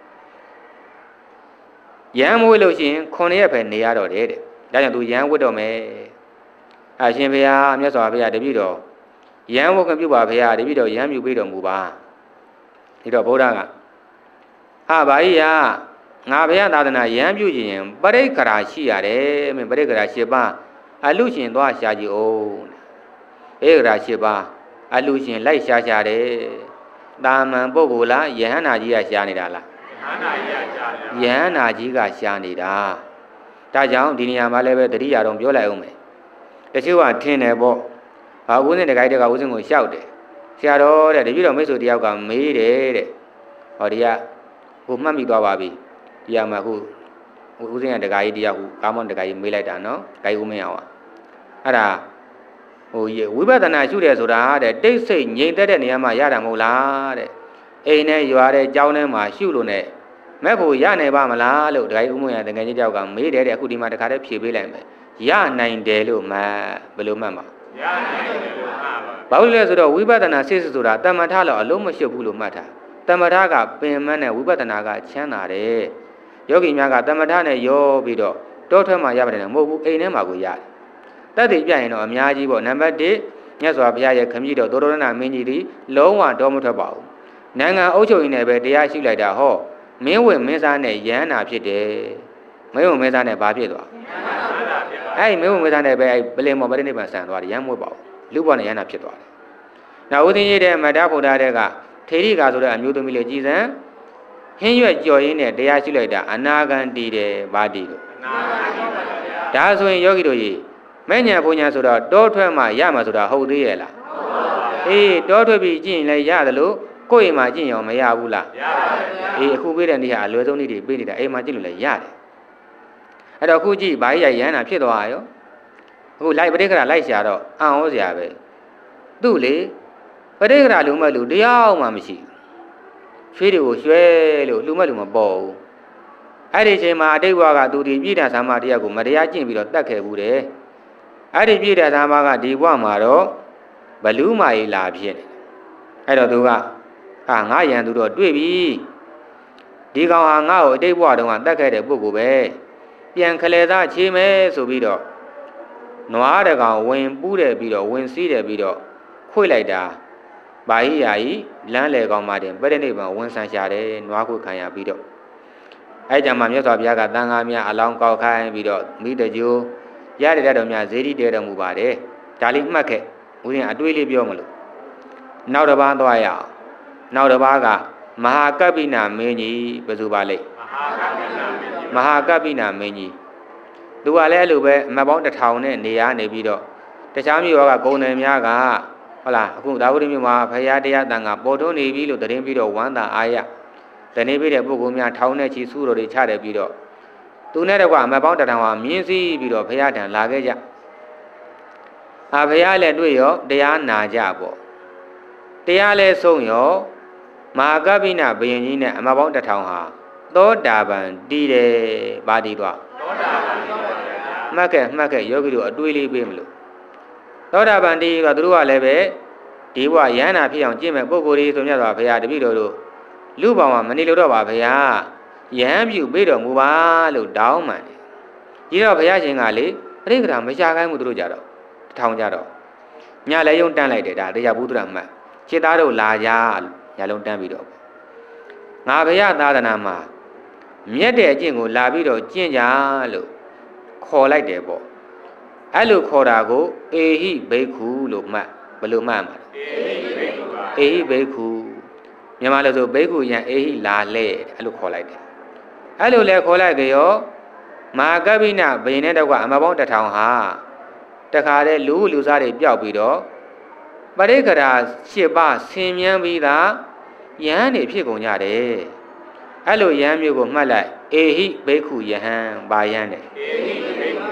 ယဟန်မဝိလို့ရှိရင်9ရက်ပဲနေရတော့တယ်တဲ့ဒါကြောင့်သူယဟန်ဝိတော့မယ်အရှင်ဘုရားမြတ်စွာဘုရားတပည့်တော်ယဟန်ဝိကပြုပါဘုရားတပည့်တော်ယဟန်ပြုပြီးတော်မူပါဒီတော့ဘုရားကဟာဘာကြီးယာငါဘုရားသာသနာယဟန်ပြုရင်ပရိက္ခရာရှိရတယ်မင်းပရိက္ခရာ7ပါးအလူရှင်သွားရှာကြည့်အောင်ပရိက္ခရာ7ပါးအလူရှင်လိုက်ရှာတယ်တာမန်ပုဂ္ဂိုလ်လားယဟန်နာကြီးကရှာနေတာလားယဟန်နာကြီးကရှာနေတာဒါကြောင့်ဒီနေရာမှာလည်းပဲတတိယတော့ပြောလိုက်အောင်မယ်တချို့ကထင်တယ်ပေါ့ဟာဦးစင်တခိုက်တကဦးစင်ကိုရှောက်တယ်ဆရာတော်တဲ့တပည့်တော်မိတ်ဆွေတယောက်ကမေးတယ်တဲ့ဟောဒီကကိုမှတ်မိသွားပါပြီဒီကမှာခုဦးစင်ကတခိုက်ကြီးတယောက်ကာမွန်တခိုက်ကြီးမေးလိုက်တာနော်တခိုက်ဦးမင်းအောင်အဲ့ဒါဝိပဿနာရှုတယ်ဆိုတာတဲ့တိတ်ဆိတ်ငြိမ်သက်တဲ့နေရာမှာရတာမဟုတ်လားတဲ့အိမ်နဲ့ရွာတဲ့ကျောင်းထဲမှာရှုလို့နဲ့မဲ့ဖို့ရနိုင်ပါမလားလို့တခိုက်ဦးမင်းရတကယ်ကြီးတယောက်ကမေးတယ်တဲ့အခုဒီမှာတခါတည်းဖြေပေးလိုက်မယ်ရနိုင်တယ်လို့မှဘယ်လိုမှတ်မှာရနိုင်တယ်လို့မှတ်ပါဘာလို့လဲဆိုတော့ဝိပဿနာစိတ်ဆိုတာတမ္မထလောက်အလုံးမရှုပ်ဘူးလို့မှတ်တာတမ္မထကပင်မနဲ့ဝိပဿနာကချမ်းသာတယ်ယောဂီများကတမ္မထနဲ့ရောပြီးတော့တောထွက်မှရပါတယ်မဟုတ်ဘူးအိမ်ထဲမှာကိုရတယ်တတ်သိပြရင်တော့အများကြီးပေါ့နံပါတ်1မြတ်စွာဘုရားရဲ့ခမည်းတော်သောရဏမင်းကြီးဒီလုံးဝတော့မထွက်ပါဘူးနိုင်ငံအုပ်ချုပ်ရေးနဲ့ပဲတရားရှိလိုက်တာဟောမင်းဝင်မင်းစားနဲ့ယန္နာဖြစ်တယ်မင်းဝင်မင်းစားနဲ့ဘာဖြစ်သွားအဲ့မင်းဝင်မင်းစားနဲ့ပဲအဲ့ပလင်မော်ပရိနိဗ္ဗာန်ဆံသွားတယ်ရမ်းမွေးပါဘူးလူဘဝနဲ့ယန္နာဖြစ်သွားတယ်နောက်ဦးသိင်းကြီးတဲ့မတ္တဗုဒ္ဓတဲ့ကထေရိကာဆိုတဲ့အမျိုးသမီးလေးကြည်စံဟင်းရွက်ကြော်ရင်းနဲ့တရားရှိလိုက်တာအနာဂံတည်တယ်ဘာတည်လို့အနာဂံတည်ပါဗျာဒါဆိုရင်ယောဂီတို့ကြီးမဲ့ညာဘုံညာဆိုတော့တောထွက်မှရမှာဆိုတာဟုတ်သေးရဲ့လားဟုတ်ပါဘူးအေးတောထွက်ပြီးကြည့်ရင်လည်းရတယ်လို့ကိုယ့်အိမ်မှာကြည့်ရင်မရဘူးလားရပါတယ်ဗျာအေးအခုပေးတဲ့နေ့ဟာအလွယ်ဆုံးနေ့တွေပေးနေတာအိမ်မှာကြည့်လို့လည်းရတယ်အဲ့တော့အခုကြည့်ဘာကြီးရရန်တာဖြစ်သွားရောအခုလိုက်ပရိက္ခရာလိုက်ရှာတော့အံ့ဩစရာပဲသူ့လေပရိက္ခရာလူမဲ့လူတရားမှမရှိဘူးရွှေတွေကိုရွှဲလို့လူမဲ့လူမပေါ်ဘူးအဲ့ဒီအချိန်မှာအတိတ်ဘဝကသူဒီပြည်တာသမားတရားကိုမတရားကျင့်ပြီးတော့တတ်ခဲ့ဘူးတယ်အဲ့ဒီပြည်တာသမားကဒီဘဝမှာတော့ဘလူးမာကြီးလာဖြစ်နေအဲ့တော့သူကငါရန်သူတော့တွေ့ပြီဒီကောင်ဟာငါ့ကိုအတိတ်ဘဝတုန်းကတတ်ခဲ့တဲ့ပုဂ္ဂိုလ်ပဲပြန်ခလေသားချေမယ်ဆိုပြီးတော့နွားတကောင်ဝင်ပူးတယ်ပြီးတော့ဝင်စီးတယ်ပြီးတော့ခွေလိုက်တာဘာကြီးရာကြီးလမ်းလေကောင်မှတင်ပရိနိဗ္ဗာန်ဝင်ဆန်ရှာတယ်နွားခွေခံရပြီးတော့အဲ့ကြမှာမြတ်စွာဘုရားကတန်ခါများအလောင်းကောက်ခိုင်းပြီးတော့မိတကြိုးရတဲ့တော်များဇေဒီတဲတော်မူပါတယ်ဒါလေးမှတ်ခဲ့ဦးဇင်းအတွေးလေးပြောမလို့နောက်တစ်ပါးသွားရအောင်နောက်တစ်ပါးကမဟာကပ္ပိနာမင်းကြီးဘယ်သူပါလဲမဟာကပ္ပိနာမင်းကြီးသူကလည်းအဲ့လိုပဲအမတ်ပေါင်း1000နဲ့နေရနေပြီးတော့တခြားမြို့ကဂုံနယ်များကဟုတ်လားအခုသာဝတိမြို့မှာဖရာတရားတန်ခါပေါ်ထွန်းနေပြီလို့သတင်းပြီးတော့ဝမ်းသာအားရတနေ့ပြည့်တဲ့ပုဂ္ဂိုလ်များထောင်းနဲ့ချီစုတော်တွေချတယ်ပြီးတော့သူနဲ့တော့ကအမတ်ပေါင်း1000ဟာမြင်းစည်းပြီးတော့ဖရာထံလာခဲ့ကြဖရာလည်းတွေ့ရောတရားနာကြပေါ့တရားလည်းဆုံးရောမဟာကပ္ပိနာဘယင်ကြီးနဲ့အမတ်ပေါင်း1000ဟာသောတာပန်တည်တယ်ဗာတည်သွားသောတာပန်မှတ်ခဲ့ယောဂီတို့အတွေးလေးပေးမလို့သောတာပန်တည်ကသူတို့ကလည်းပဲဒီဘဝယန္နာဖြစ်အောင်ကျင့်မဲ့ပုဂ္ဂိုလ်တွေဆိုမြတ်စွာဘုရားတပည့်တော်တို့လူပေါင်းမှာမနေလို့တော့ပါဘုရားယဟန်ပြုပေးတော်မူပါလို့တောင်းပန်တယ်ဒီတော့ဘုရားရှင်ကလေပရိက္ခရာမရှာခိုင်းမှုသူတို့ကြတော့ထောင်ကြတော့ညလည်းယုံတန်းလိုက်တယ်ဒါတရားဘုဒ္ဓမှတ်ခြေသားတို့လာကြညလုံးတန်းပြီးတော့ငါဘုရားသာသနာမှာမြတ်တဲ့အကျင့်ကိုလာပြီးတော့ကျင့်ကြလို့ခေါ်လိုက်တယ်ပေါ့အဲ့လိုခေါ်တာကိုအေဟိဘိက္ခုလို့မှတ်ဘယ်လိုမှတ်မှာအေဟိဘိက္ခုမြန်မာလိုဆိုဘိက္ခုယံအေဟိလာလဲအဲ့လိုခေါ်လိုက်တယ်အဲ့လိုလဲခေါ်လိုက်ကြရောမဟာကပ္ပိနဘယင်နဲ့တော့ကအမပေါင်း1000ဟာတခါတည်းလူစားတွေပျောက်ပြီးတော့ပရိက္ခရာ7ပါးဆင်မြန်းပြီးသားယဟန်နေဖြစ်ကုန်ကြတယ်အဲ့လိုယဟန်မျိုးကိုမှတ်လိုက်အေဟိဘိက္ခုယဟန်ဘာယဟန်လဲအေဟိဘိက္ခု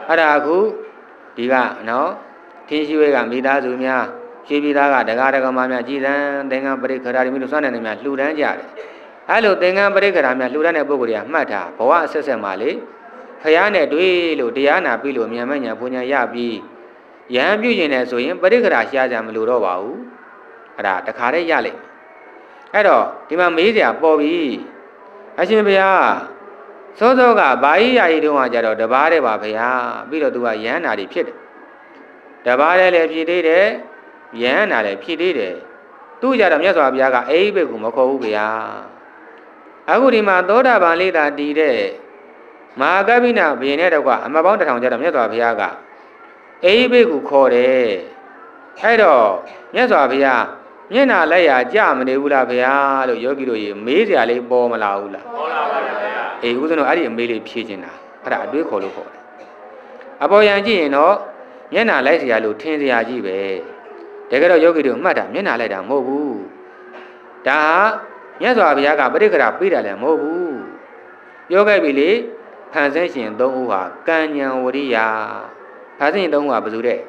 အဲ့ဒါအခုဒီကနော်ထင်းရှိဝဲကမိသားစုများရွှေပြည်သားကဒကာဒကမများကြည်သံသင်္ကန်းပရိက္ခရာတွေမျိုးစွမ်းနေများလှူဒန်းကြတယ်အဲ့လိုသင်္ကန်းပရိက္ခရာများလှူဒန်းတဲ့ပုဂ္ဂိုလ်တွေကမှတ်ထားဘဝအဆက်ဆက်မှာလေဖယားနဲ့တွေ့လို့တရားနာပြီးလို့မြန်မညာဘုံညာရပြီးရဟန်းပြုရင်လည်းဆိုရင်ပရိက္ခရာရှားကြမလို့တော့ပါဘူးအဲ့ဒါတခါတည်းရလိမ့်အဲ့တော့ဒီမှာမေးစရာပေါ်ပြီအရှင်ဘုရားစောစောကဘာကြီးရာကြီးတုန်းကကြတော့တပါးတည်းပါဘုရားပြီးတော့သူကရဟန္တာတွေဖြစ်တယ်တပါးတည်းလည်းဖြစ်သေးတယ်ရဟန္တာလည်းဖြစ်သေးတယ်သူကြတော့မြတ်စွာဘုရားကအိဘိက္ခုမခေါ်ဘူးဘုရားအခုဒီမှာသောတာပန်လေးသာတည်တဲ့မဟာကပိနဘုရင်နဲ့တကွအမပေါင်း1000ကျတော့မြတ်စွာဘုရားကအိဘိက္ခုခေါ်တယ်အဲ့တော့မြတ်စွာဘုရားမျက်နာလက်ရာကြမနေဘူးလားဘုရားလို့ယောဂီတို့ရေမေးစရာလေးပေါ်မလာဘူးလားပေါ်လာပါဗျာအေးဦးဇင်းတို့အဲ့ဒီအမေးလေးဖြေချင်တာအဲ့ဒါအတွေးခေါ်လို့ခေါ်တယ်အပေါ်ယံကြည့်ရင်တော့မျက်နာလိုက်စရာလို့ထင်စရာကြီးပဲတကယ်တော့ယောဂီတို့မှတ်တာမျက်နာလိုက်တာမဟုတ်ဘူးဒါမြတ်စွာဘုရားကပရိက္ခရာပေးတာလည်းမဟုတ်ဘူးပြောခဲ့ပြီလေဖန်ဆင်းရှင်၃ဦးဟာကံဉဏ်ဝရိယဖန်ဆင်းရှင်၃ဦးဟာဘယ်သူတဲ့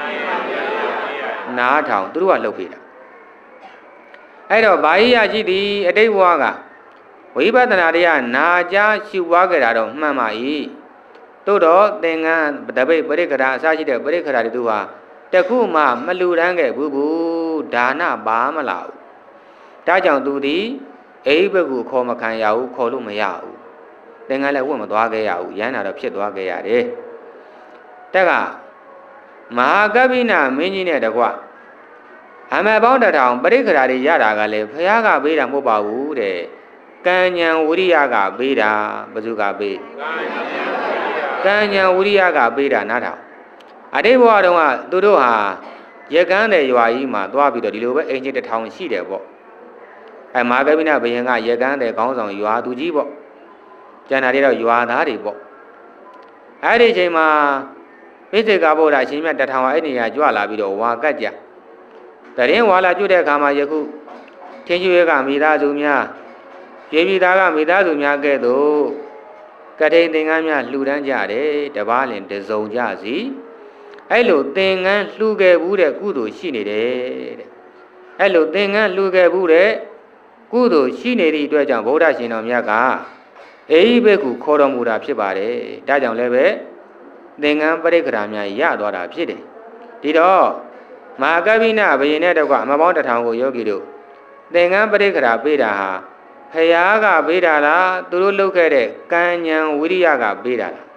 နားထောင်သူတို့ကလှုပ်ပေးတာအဲ့တော့ဘာကြီးရရှိသည်အတိတ်ဘဝကဝိပဿနာတရားနာကြားရှုပွားခဲ့တာတော့မှန်ပါ၏သို့တော့သင်္ကန်းတပိတ်ပရိက္ခရာအစရှိတဲ့ပရိက္ခရာတွေသူဟာတခုမှမလူတန်းခဲ့ဘူးဒါနပါမလားဒါကြောင့်သူသည်အိဘက်ကိုခေါ်မခံရဘူးခေါ်လို့မရဘူးသင်္ကန်းလည်းဝတ်မသွားခဲ့ရဘူးရဟန္တာတော့ဖြစ်သွားခဲ့ရတယ်တက်ကမဟာကပိနမင်းကြီးနဲ့တကွအမေပေါင်း1000ပရိက္ခရာတွေရတာကလည်းဘုရားကပေးတာမဟုတ်ပါဘူးတဲ့ကံဉဏ်ဝိရိယကပေးတာဘယ်သူကပေးကံဉဏ်ဝိရိယကပေးတာနားထောင်အတိတ်ဘဝတုန်းကသူတို့ဟာရကန်းတဲ့ရွာကြီးမှာသွားပြီးတော့ဒီလိုပဲအင်ဂျင်1000ရှိတယ်ပေါ့မဟာကပိနဘုရင်ကရကန်းတဲ့ခေါင်းဆောင်ရွာသူကြီးပေါ့ကျန်တာတွေတော့ရွာသားတွေပေါ့အဲ့ဒီအချိန်မှာပိစိကဗုဒ္ဓအရှင်မြတ်1000အဲ့နေရာကြွလာပြီးတော့ဝါကတ်ကြတရင်ဝါလာကျွတ်တဲ့အခါမှာယခုထင်းကျွေးကမိသားစုများပြည်ပြည်သားကမိသားစုများကဲ့သို့ကထိန်သင်္ကန်းများလှူဒန်းကြတယ်တပားလင်တစုံကြစီအဲ့လိုသင်္ကန်းလှူခဲ့ဘူးတဲ့ကုသိုလ်ရှိနေတယ်တဲ့အဲ့လိုသင်္ကန်းလှူခဲ့ဘူးတဲ့ကုသိုလ်ရှိနေသည့်အတွက်ကြောင့်ဗုဒ္ဓရှင်တော်မြတ်ကအိဘိက္ခုခေါ်တော်မူတာဖြစ်ပါတယ်ဒါကြောင့်လည်းပဲသင်္ကန်းပရိက္ခရာများရသွားတာဖြစ်တယ်ဒီတော့မဟာကပိနဘုရင်နဲ့တကွအမပေါင်း1000ကိုယောဂီတို့သင်္ကန်းပရိက္ခရာပေးတာဟာဖယားကပေးတာလားသူတို့လုပ်ခဲ့တဲ့ကံဉဏ်ဝိရိယကပေးတာလား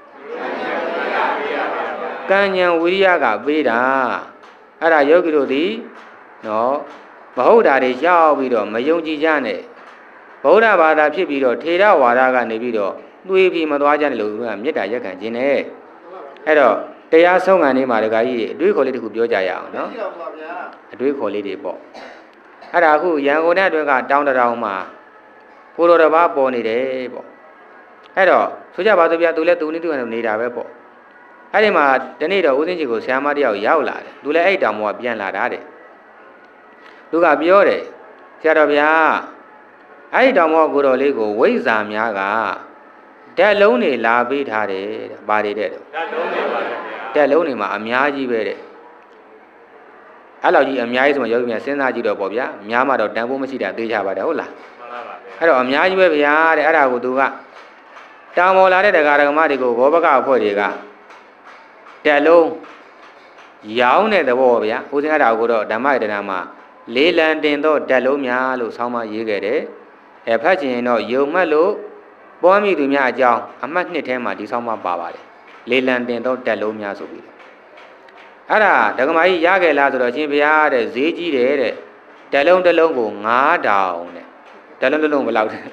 ကံဉဏ်ဝိရိယကပေးတာအဲ့ဒါယောဂီတို့ဒီနော်မဟုတ်တာတွေရှောက်ပြီးတော့မယုံကြည်ကြနဲ့ဗုဒ္ဓဘာသာဖြစ်ပြီးတော့ထေရဝါဒကနေပြီးတော့သွေးပြီးမသွားကြတယ်လို့ကမေတ္တာရက်ခံခြင်းနဲ့အဲ့တော့တရားဆုံးခံနေမှာတခါကြီးအတွေးခေါ်လေးတစ်ခုပြောကြရအောင်နော်အတွေးခေါ်လေးတွေပေါ့အဲ့ဒါအခုရန်ကုန်နဲ့အတွင်းကတောင်းတရောင်မှာကိုလိုတစ်ပါးပေါ်နေတယ်ပေါ့အဲ့တော့ဆိုကြပါစို့ဗျာသူလည်းသူနည်းသူနေတာပဲပေါ့အဲ့ဒီမှာဒီနေ့တော့ဦးစင်းကြီးကိုဆရာမတယောက်ရောက်လာတယ်သူလည်းအဲ့တောင်ပေါ်ပြန်လာတာတဲ့သူကပြောတယ်ဆရာတော်ဗျာအဲ့ဒီတောင်ပေါ်ကိုတော်လေးကိုဝိဇ္ဇာများကဓာတ်လုံးတွေလာပေးထားတယ်တဲ့ဘာတွေတဲ့ဓာတ်လုံးတွေပါဗျာဓာတ်လုံးတွေမှာအများကြီးပဲတဲ့အဲ့လောက်ကြီးအများကြီးဆိုမှယောဂီများစဉ်းစားကြည့်တော့ပေါ့ဗျာများမှတော့တန်ဖိုးမရှိတာသိကြပါတယ်ဟုတ်လားမှန်ပါပါအဲ့တော့အများကြီးပဲဗျာတဲ့အဲ့ဒါကိုသူကတောင်ပေါ်လာတဲ့တရားဓမ္မတွေကိုဘောဘကအဖွဲ့တွေကဓာတ်လုံးရောင်းတဲ့သဘောဗျာဦးစင်းအဲ့ဒါကိုတော့ဓမ္မရတနာမှာလေးလံတင်တော့ဓာတ်လုံးများလို့ဆောင်းမရေးခဲ့တယ်ဖတ်ချင်ရင်တော့ယုံမှတ်လို့ပေါ်မိသူများအကြောင်းအမှတ်2ထဲမှာဒီဆောင်းမပါပါတယ်လေးလံတင်တော့ဓာတ်လုံးများဆိုပြီးအဲ့ဒါဒကမာကြီးရခဲ့လားဆိုတော့ရှင်ဘုရားတဲ့ဈေးကြီးတယ်တဲ့ဓာတ်လုံးတစ်လုံးကို9000တဲ့ဓာတ်လုံးတစ်လုံးဘယ်လောက်လဲ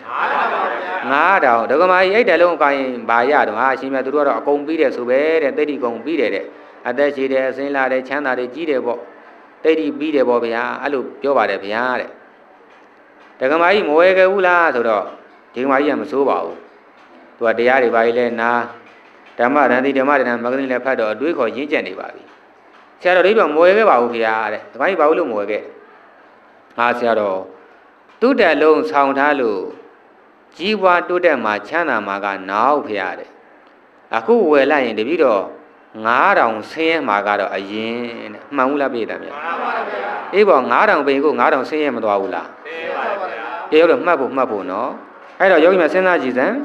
9000ဒကမာကြီးအဲ့ဓာတ်လုံးကိုင်းဘာရတော့ဟာရှင်မြတ်သူတို့ကတော့အကုန်ပြီးတယ်ဆိုပဲတဲ့တိတ်တိကုံပြီးတယ်တဲ့အသက်ရှိတယ်အစင်းလာတယ်ချမ်းသာတယ်ကြီးတယ်ပေါ့တိတ်တိပြီးတယ်ပေါ့ဗျာအဲ့လိုပြောပါတယ်ဗျာတဲ့ဒကမာကြီးမဝဲခဲ့ဘူးလားဆိုတော့ဒီကမာကြီးကမစိုးပါဘူးသူကတရားတွေပါကြီးလဲနာဓမ္မရန်တိဓမ္မရဏမဂ္ဂင်းလည်းဖတ်တော့အတွေးခေါ်ရင်းကျက်နေပါပြီဆရာတော်ဒီတော့မဝဲခဲ့ပါဘူးခင်ဗျာတဲ့ဒကမာကြီးဘာလို့မဝဲခဲ့ဟာဆရာတော်သူ့တက်လုံးဆောင်ထားလို့ကြီးပွားတိုးတက်မှာချမ်းသာမှာကနောက်ဖရာတဲ့အခုဝယ်လိုက်ရင်တပည့်တော် 9000ဆင်းရဲမှာကတော့အရင်မှန်ဘူးလားပြည့်တယ်ဗျာအေးပေါ့9000ပိန်ကို9000ဆင်းရဲမသွားဘူးလားဆင်းရဲပါဗျာအေးဟုတ်တော့မှတ်ဖို့နော်အဲ့တော့ယောဂီများစဉ်းစားကြည့်စမ်း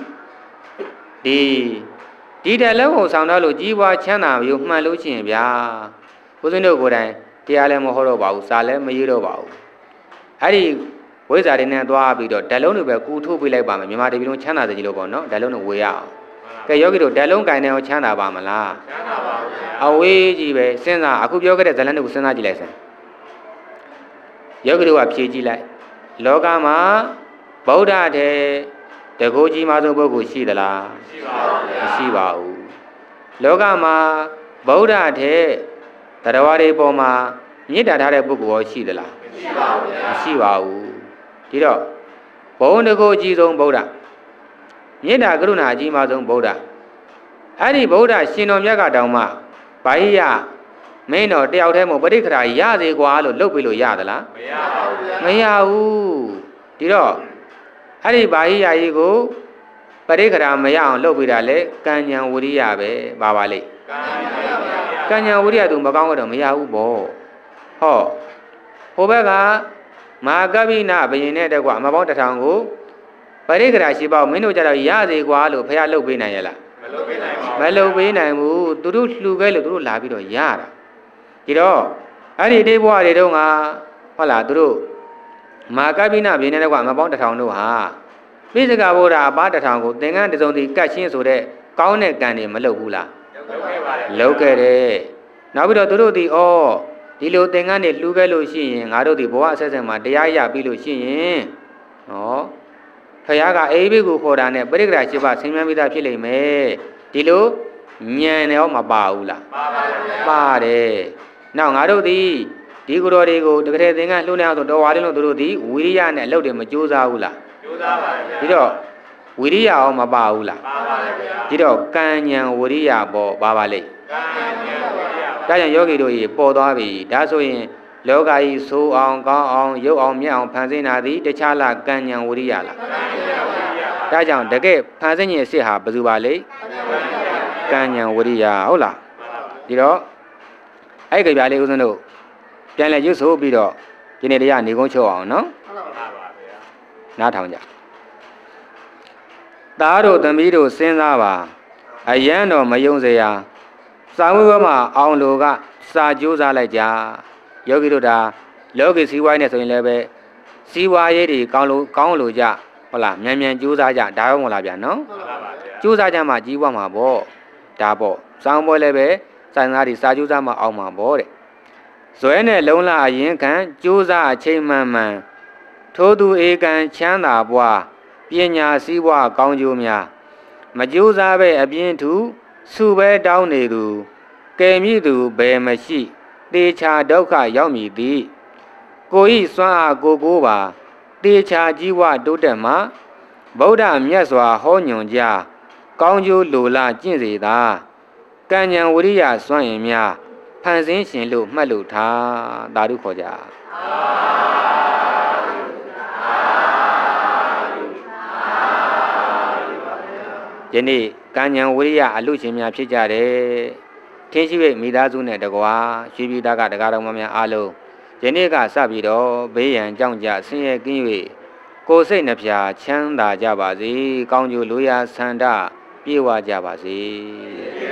ဒီတလုံးကိုဆောင်တော့လို့ကြီးပွားချမ်းသာမျိုးမှန်လို့ရှိရင်ဗျာဘုရားတို့ကိုယ်တိုင်တရားလည်းမဟောတော့ပါဘူးစာလည်းမရေးတော့ပါဘူးအဲ့ဒီဝိဇ္ဇာတွေနဲ့သွားပြီးတော့ဓာတ်လုံးတွေပဲကူထုတ်ပေးလိုက်ပါမယ်မြန်မာတပြည်လုံးချမ်းသာစေကြီးလို့ပေါ့နော်ဓာတ်လုံးတွေဝေရအောင်ကဲယောဂီတို့ဓာတ်လုံးကင်နေအောင်ချမ်းသာပါမလားချမ်းသာပါဘူးဗျာအဝေးကြီးပဲစဉ်းစားအခုပြောခဲ့တဲ့ဇလန်းတွေကိုစဉ်းစားကြည့်လိုက်စမ်းယောဂီတို့ကဖြေကြည့်လိုက်လောကမှာဗုဒ္ဓတဲ့တကူကြီးမှဆုံးပုဂ္ဂိုလ်ရှိသလားမရှိပါဘူးလောကမှာဗုဒ္ဓတဲ့တရားဝါတွေပေါ်မှာမြင့်တာထားတဲ့ပုဂ္ဂိုလ်ရောရှိသလားမရှိပါဘူးဒီတော့ဘုံတကူကြီးဆုံးဗုဒ္ဓမြင့်တာကရုဏာအကြီးမှဆုံးဗုဒ္ဓအဲ့ဒီဗုဒ္ဓရှင်တော်မြတ်ကတောင်မှဘာဟိယမင်းတော်တယောက်တည်းမို့ပရိက္ခရာရစေကွာလို့လုပ်ပြီးလို့ရသလားမရပါဘူးမရဘူးဒီတော့အဲ့ဒီဘာဟိယကြီးကိုပရိက္ခရာမရအောင်လုပ်ပြီးတာလေကံဉဏ်ဝရိယပဲပါလေကံဉဏ်ဝရိယသူမကောင်းတော့မရဘူးပေါ့ဟောဟိုဘက်ကမဟာကပိနဘယင်နဲ့တကွအမပေါင်း1000ကိုပရိက္ခရာရှိပေါ့မင်းတို့ကြတော့ရစေကွာလို့ဖះလုပ်ပေးနိုင်ရလားမလုပ်ပေးနိုင်ဘူးသူတို့လှူခဲ့လို့သူတို့လာပြီးတော့ရတာဒီတော့အဲ့ဒီတိဘွားတွေတုန်းကဟုတ်လားသူတို့မဟာကပိနဘယင်နဲ့တကွအမပေါင်း1000တို့ဟာပိစကဗုဒ္ဓအပါ1000ကိုသင်္ကန်းတစုံစီကတ်ရှင်းဆိုတဲ့ကောင်းတဲ့ကံတွေမလုပ်ဘူးလားလုပ်ခဲ့တယ်နောက်ပြီးတော့သူတို့ဒီဒီလိုသင်္ကန်းတွေလှူခဲ့လို့ရှိရင်ငါတို့ဒီဘဝအဆက်ဆက်မှာတရားရပြီလို့ရှိရင်နော်ဖခင်ကအိဘိကိုခေါ်တာနဲ့ပရိက္ခရာ7ပါးဆင်းရဲမိသားဖြစ်လိမ့်မယ်ဒီလိုဉာဏ်နဲ့ရောမပါဘူးလားပါပါဗျာပါတယ်နောက်ငါတို့ဒီကိုယ်တော်တွေကိုတကယ်သင်္ကန်းလှူနေအောင်ဆိုတော်ဝါရင်လို့တို့ဒီဝိရိယနဲ့အလုပ်တွေမကြိုးစားဘူးလားကြိုးစားပါဗျာဒီတော့ဝိရိယရောမပါဘူးလားပါပါဗျာဒီတော့ကံဉဏ်ဝိရိယပေါ်ပါလေကံဉဏ်ဝိရိယဒါကြောင့်ယောဂီတို့ကြီးပေါ်သွားပြီဒါဆိုရင်လောကကြီးဆိုးအောင်ကောင်းအောင်ရုပ်အောင်မြတ်အောင်ဖန်ဆင်းတာသည်တခြားလားကံဉဏ်ဝိရိယလားဒါကြောင့်တကယ်ဖန်ဆင်းခြင်းအစ်ဟာဘယ်သူပါလဲကံဉဏ်ဝိရိယဟုတ်လားဒီတော့အဲ့ကြပြလေးဦးဇင်းတို့ပြန်လဲရွတ်ဆိုပြီးတော့ဒီနေ့တရားနေကုန်းချုပ်အောင်နော်နားထောင်ကြသားတို့သမီးတို့စဉ်းစားပါအယံတော်မယုံစရာစာဝိဝမှာအောင်လူကစာကြိုးစားလိုက်ကြယောဂီတို့ဒါလောကီစီးပွားရေးနဲ့ဆိုရင်လည်းပဲစီးပွားရေးတွေကောင်းလို့ကြဟုတ်လားမြန်မြန်ကြိုးစားကြဒါရောမလားဗျာနော်ကြိုးစားကြမှကြီးပွားမှာပေါ့ဒါပေါ့စောင်းပွဲလည်းပဲစိုင်းသားတွေစာကြိုးစားမှအောင်မှာပေါ့တဲ့ဇွဲနဲ့လုံလအရင်ခံကြိုးစားအချိန်မှန်ထိုးသူဧကံချမ်းသာပွားပညာစည်းပွားကောင်းကျိုးများမကြိုးစားပဲအပြင်းထူစုပဲတောင်းနေသူကဲမြည်သူဘယ်မရှိတေချာဒုက္ခရောက်မည်သည်ကိုဤစွမ်းအားကိုပါတေချာကြီးဝတိုးတက်မှာဗုဒ္ဓမြတ်စွာဟောညွန်ကြကောင်းကျိုးလိုလားကျင့်စေသာကံဉဏ်ဝိရိယစွမ်းရင်များဖန်ဆင်းရှင်လို့မှတ်လို့ထားသာဓုခေါ်ကြယနေ့ကံဉဏ်ဝိရိယအလုရှင်များဖြစ်ကြတယ်ထင်းရှိမိသားစုနဲ့တကွာရွှေပြည်သားကတရားတော်များအားလုံးယနေ့ကစပြီးတော့ဘေးရန်ကြောင့်ကြဆင်းရဲကင်း၍ကိုယ်စိတ်နှပြချမ်းသာကြပါစေကောင်းကျိုးလိုရာဆန္ဒပြေဝကြပါစေ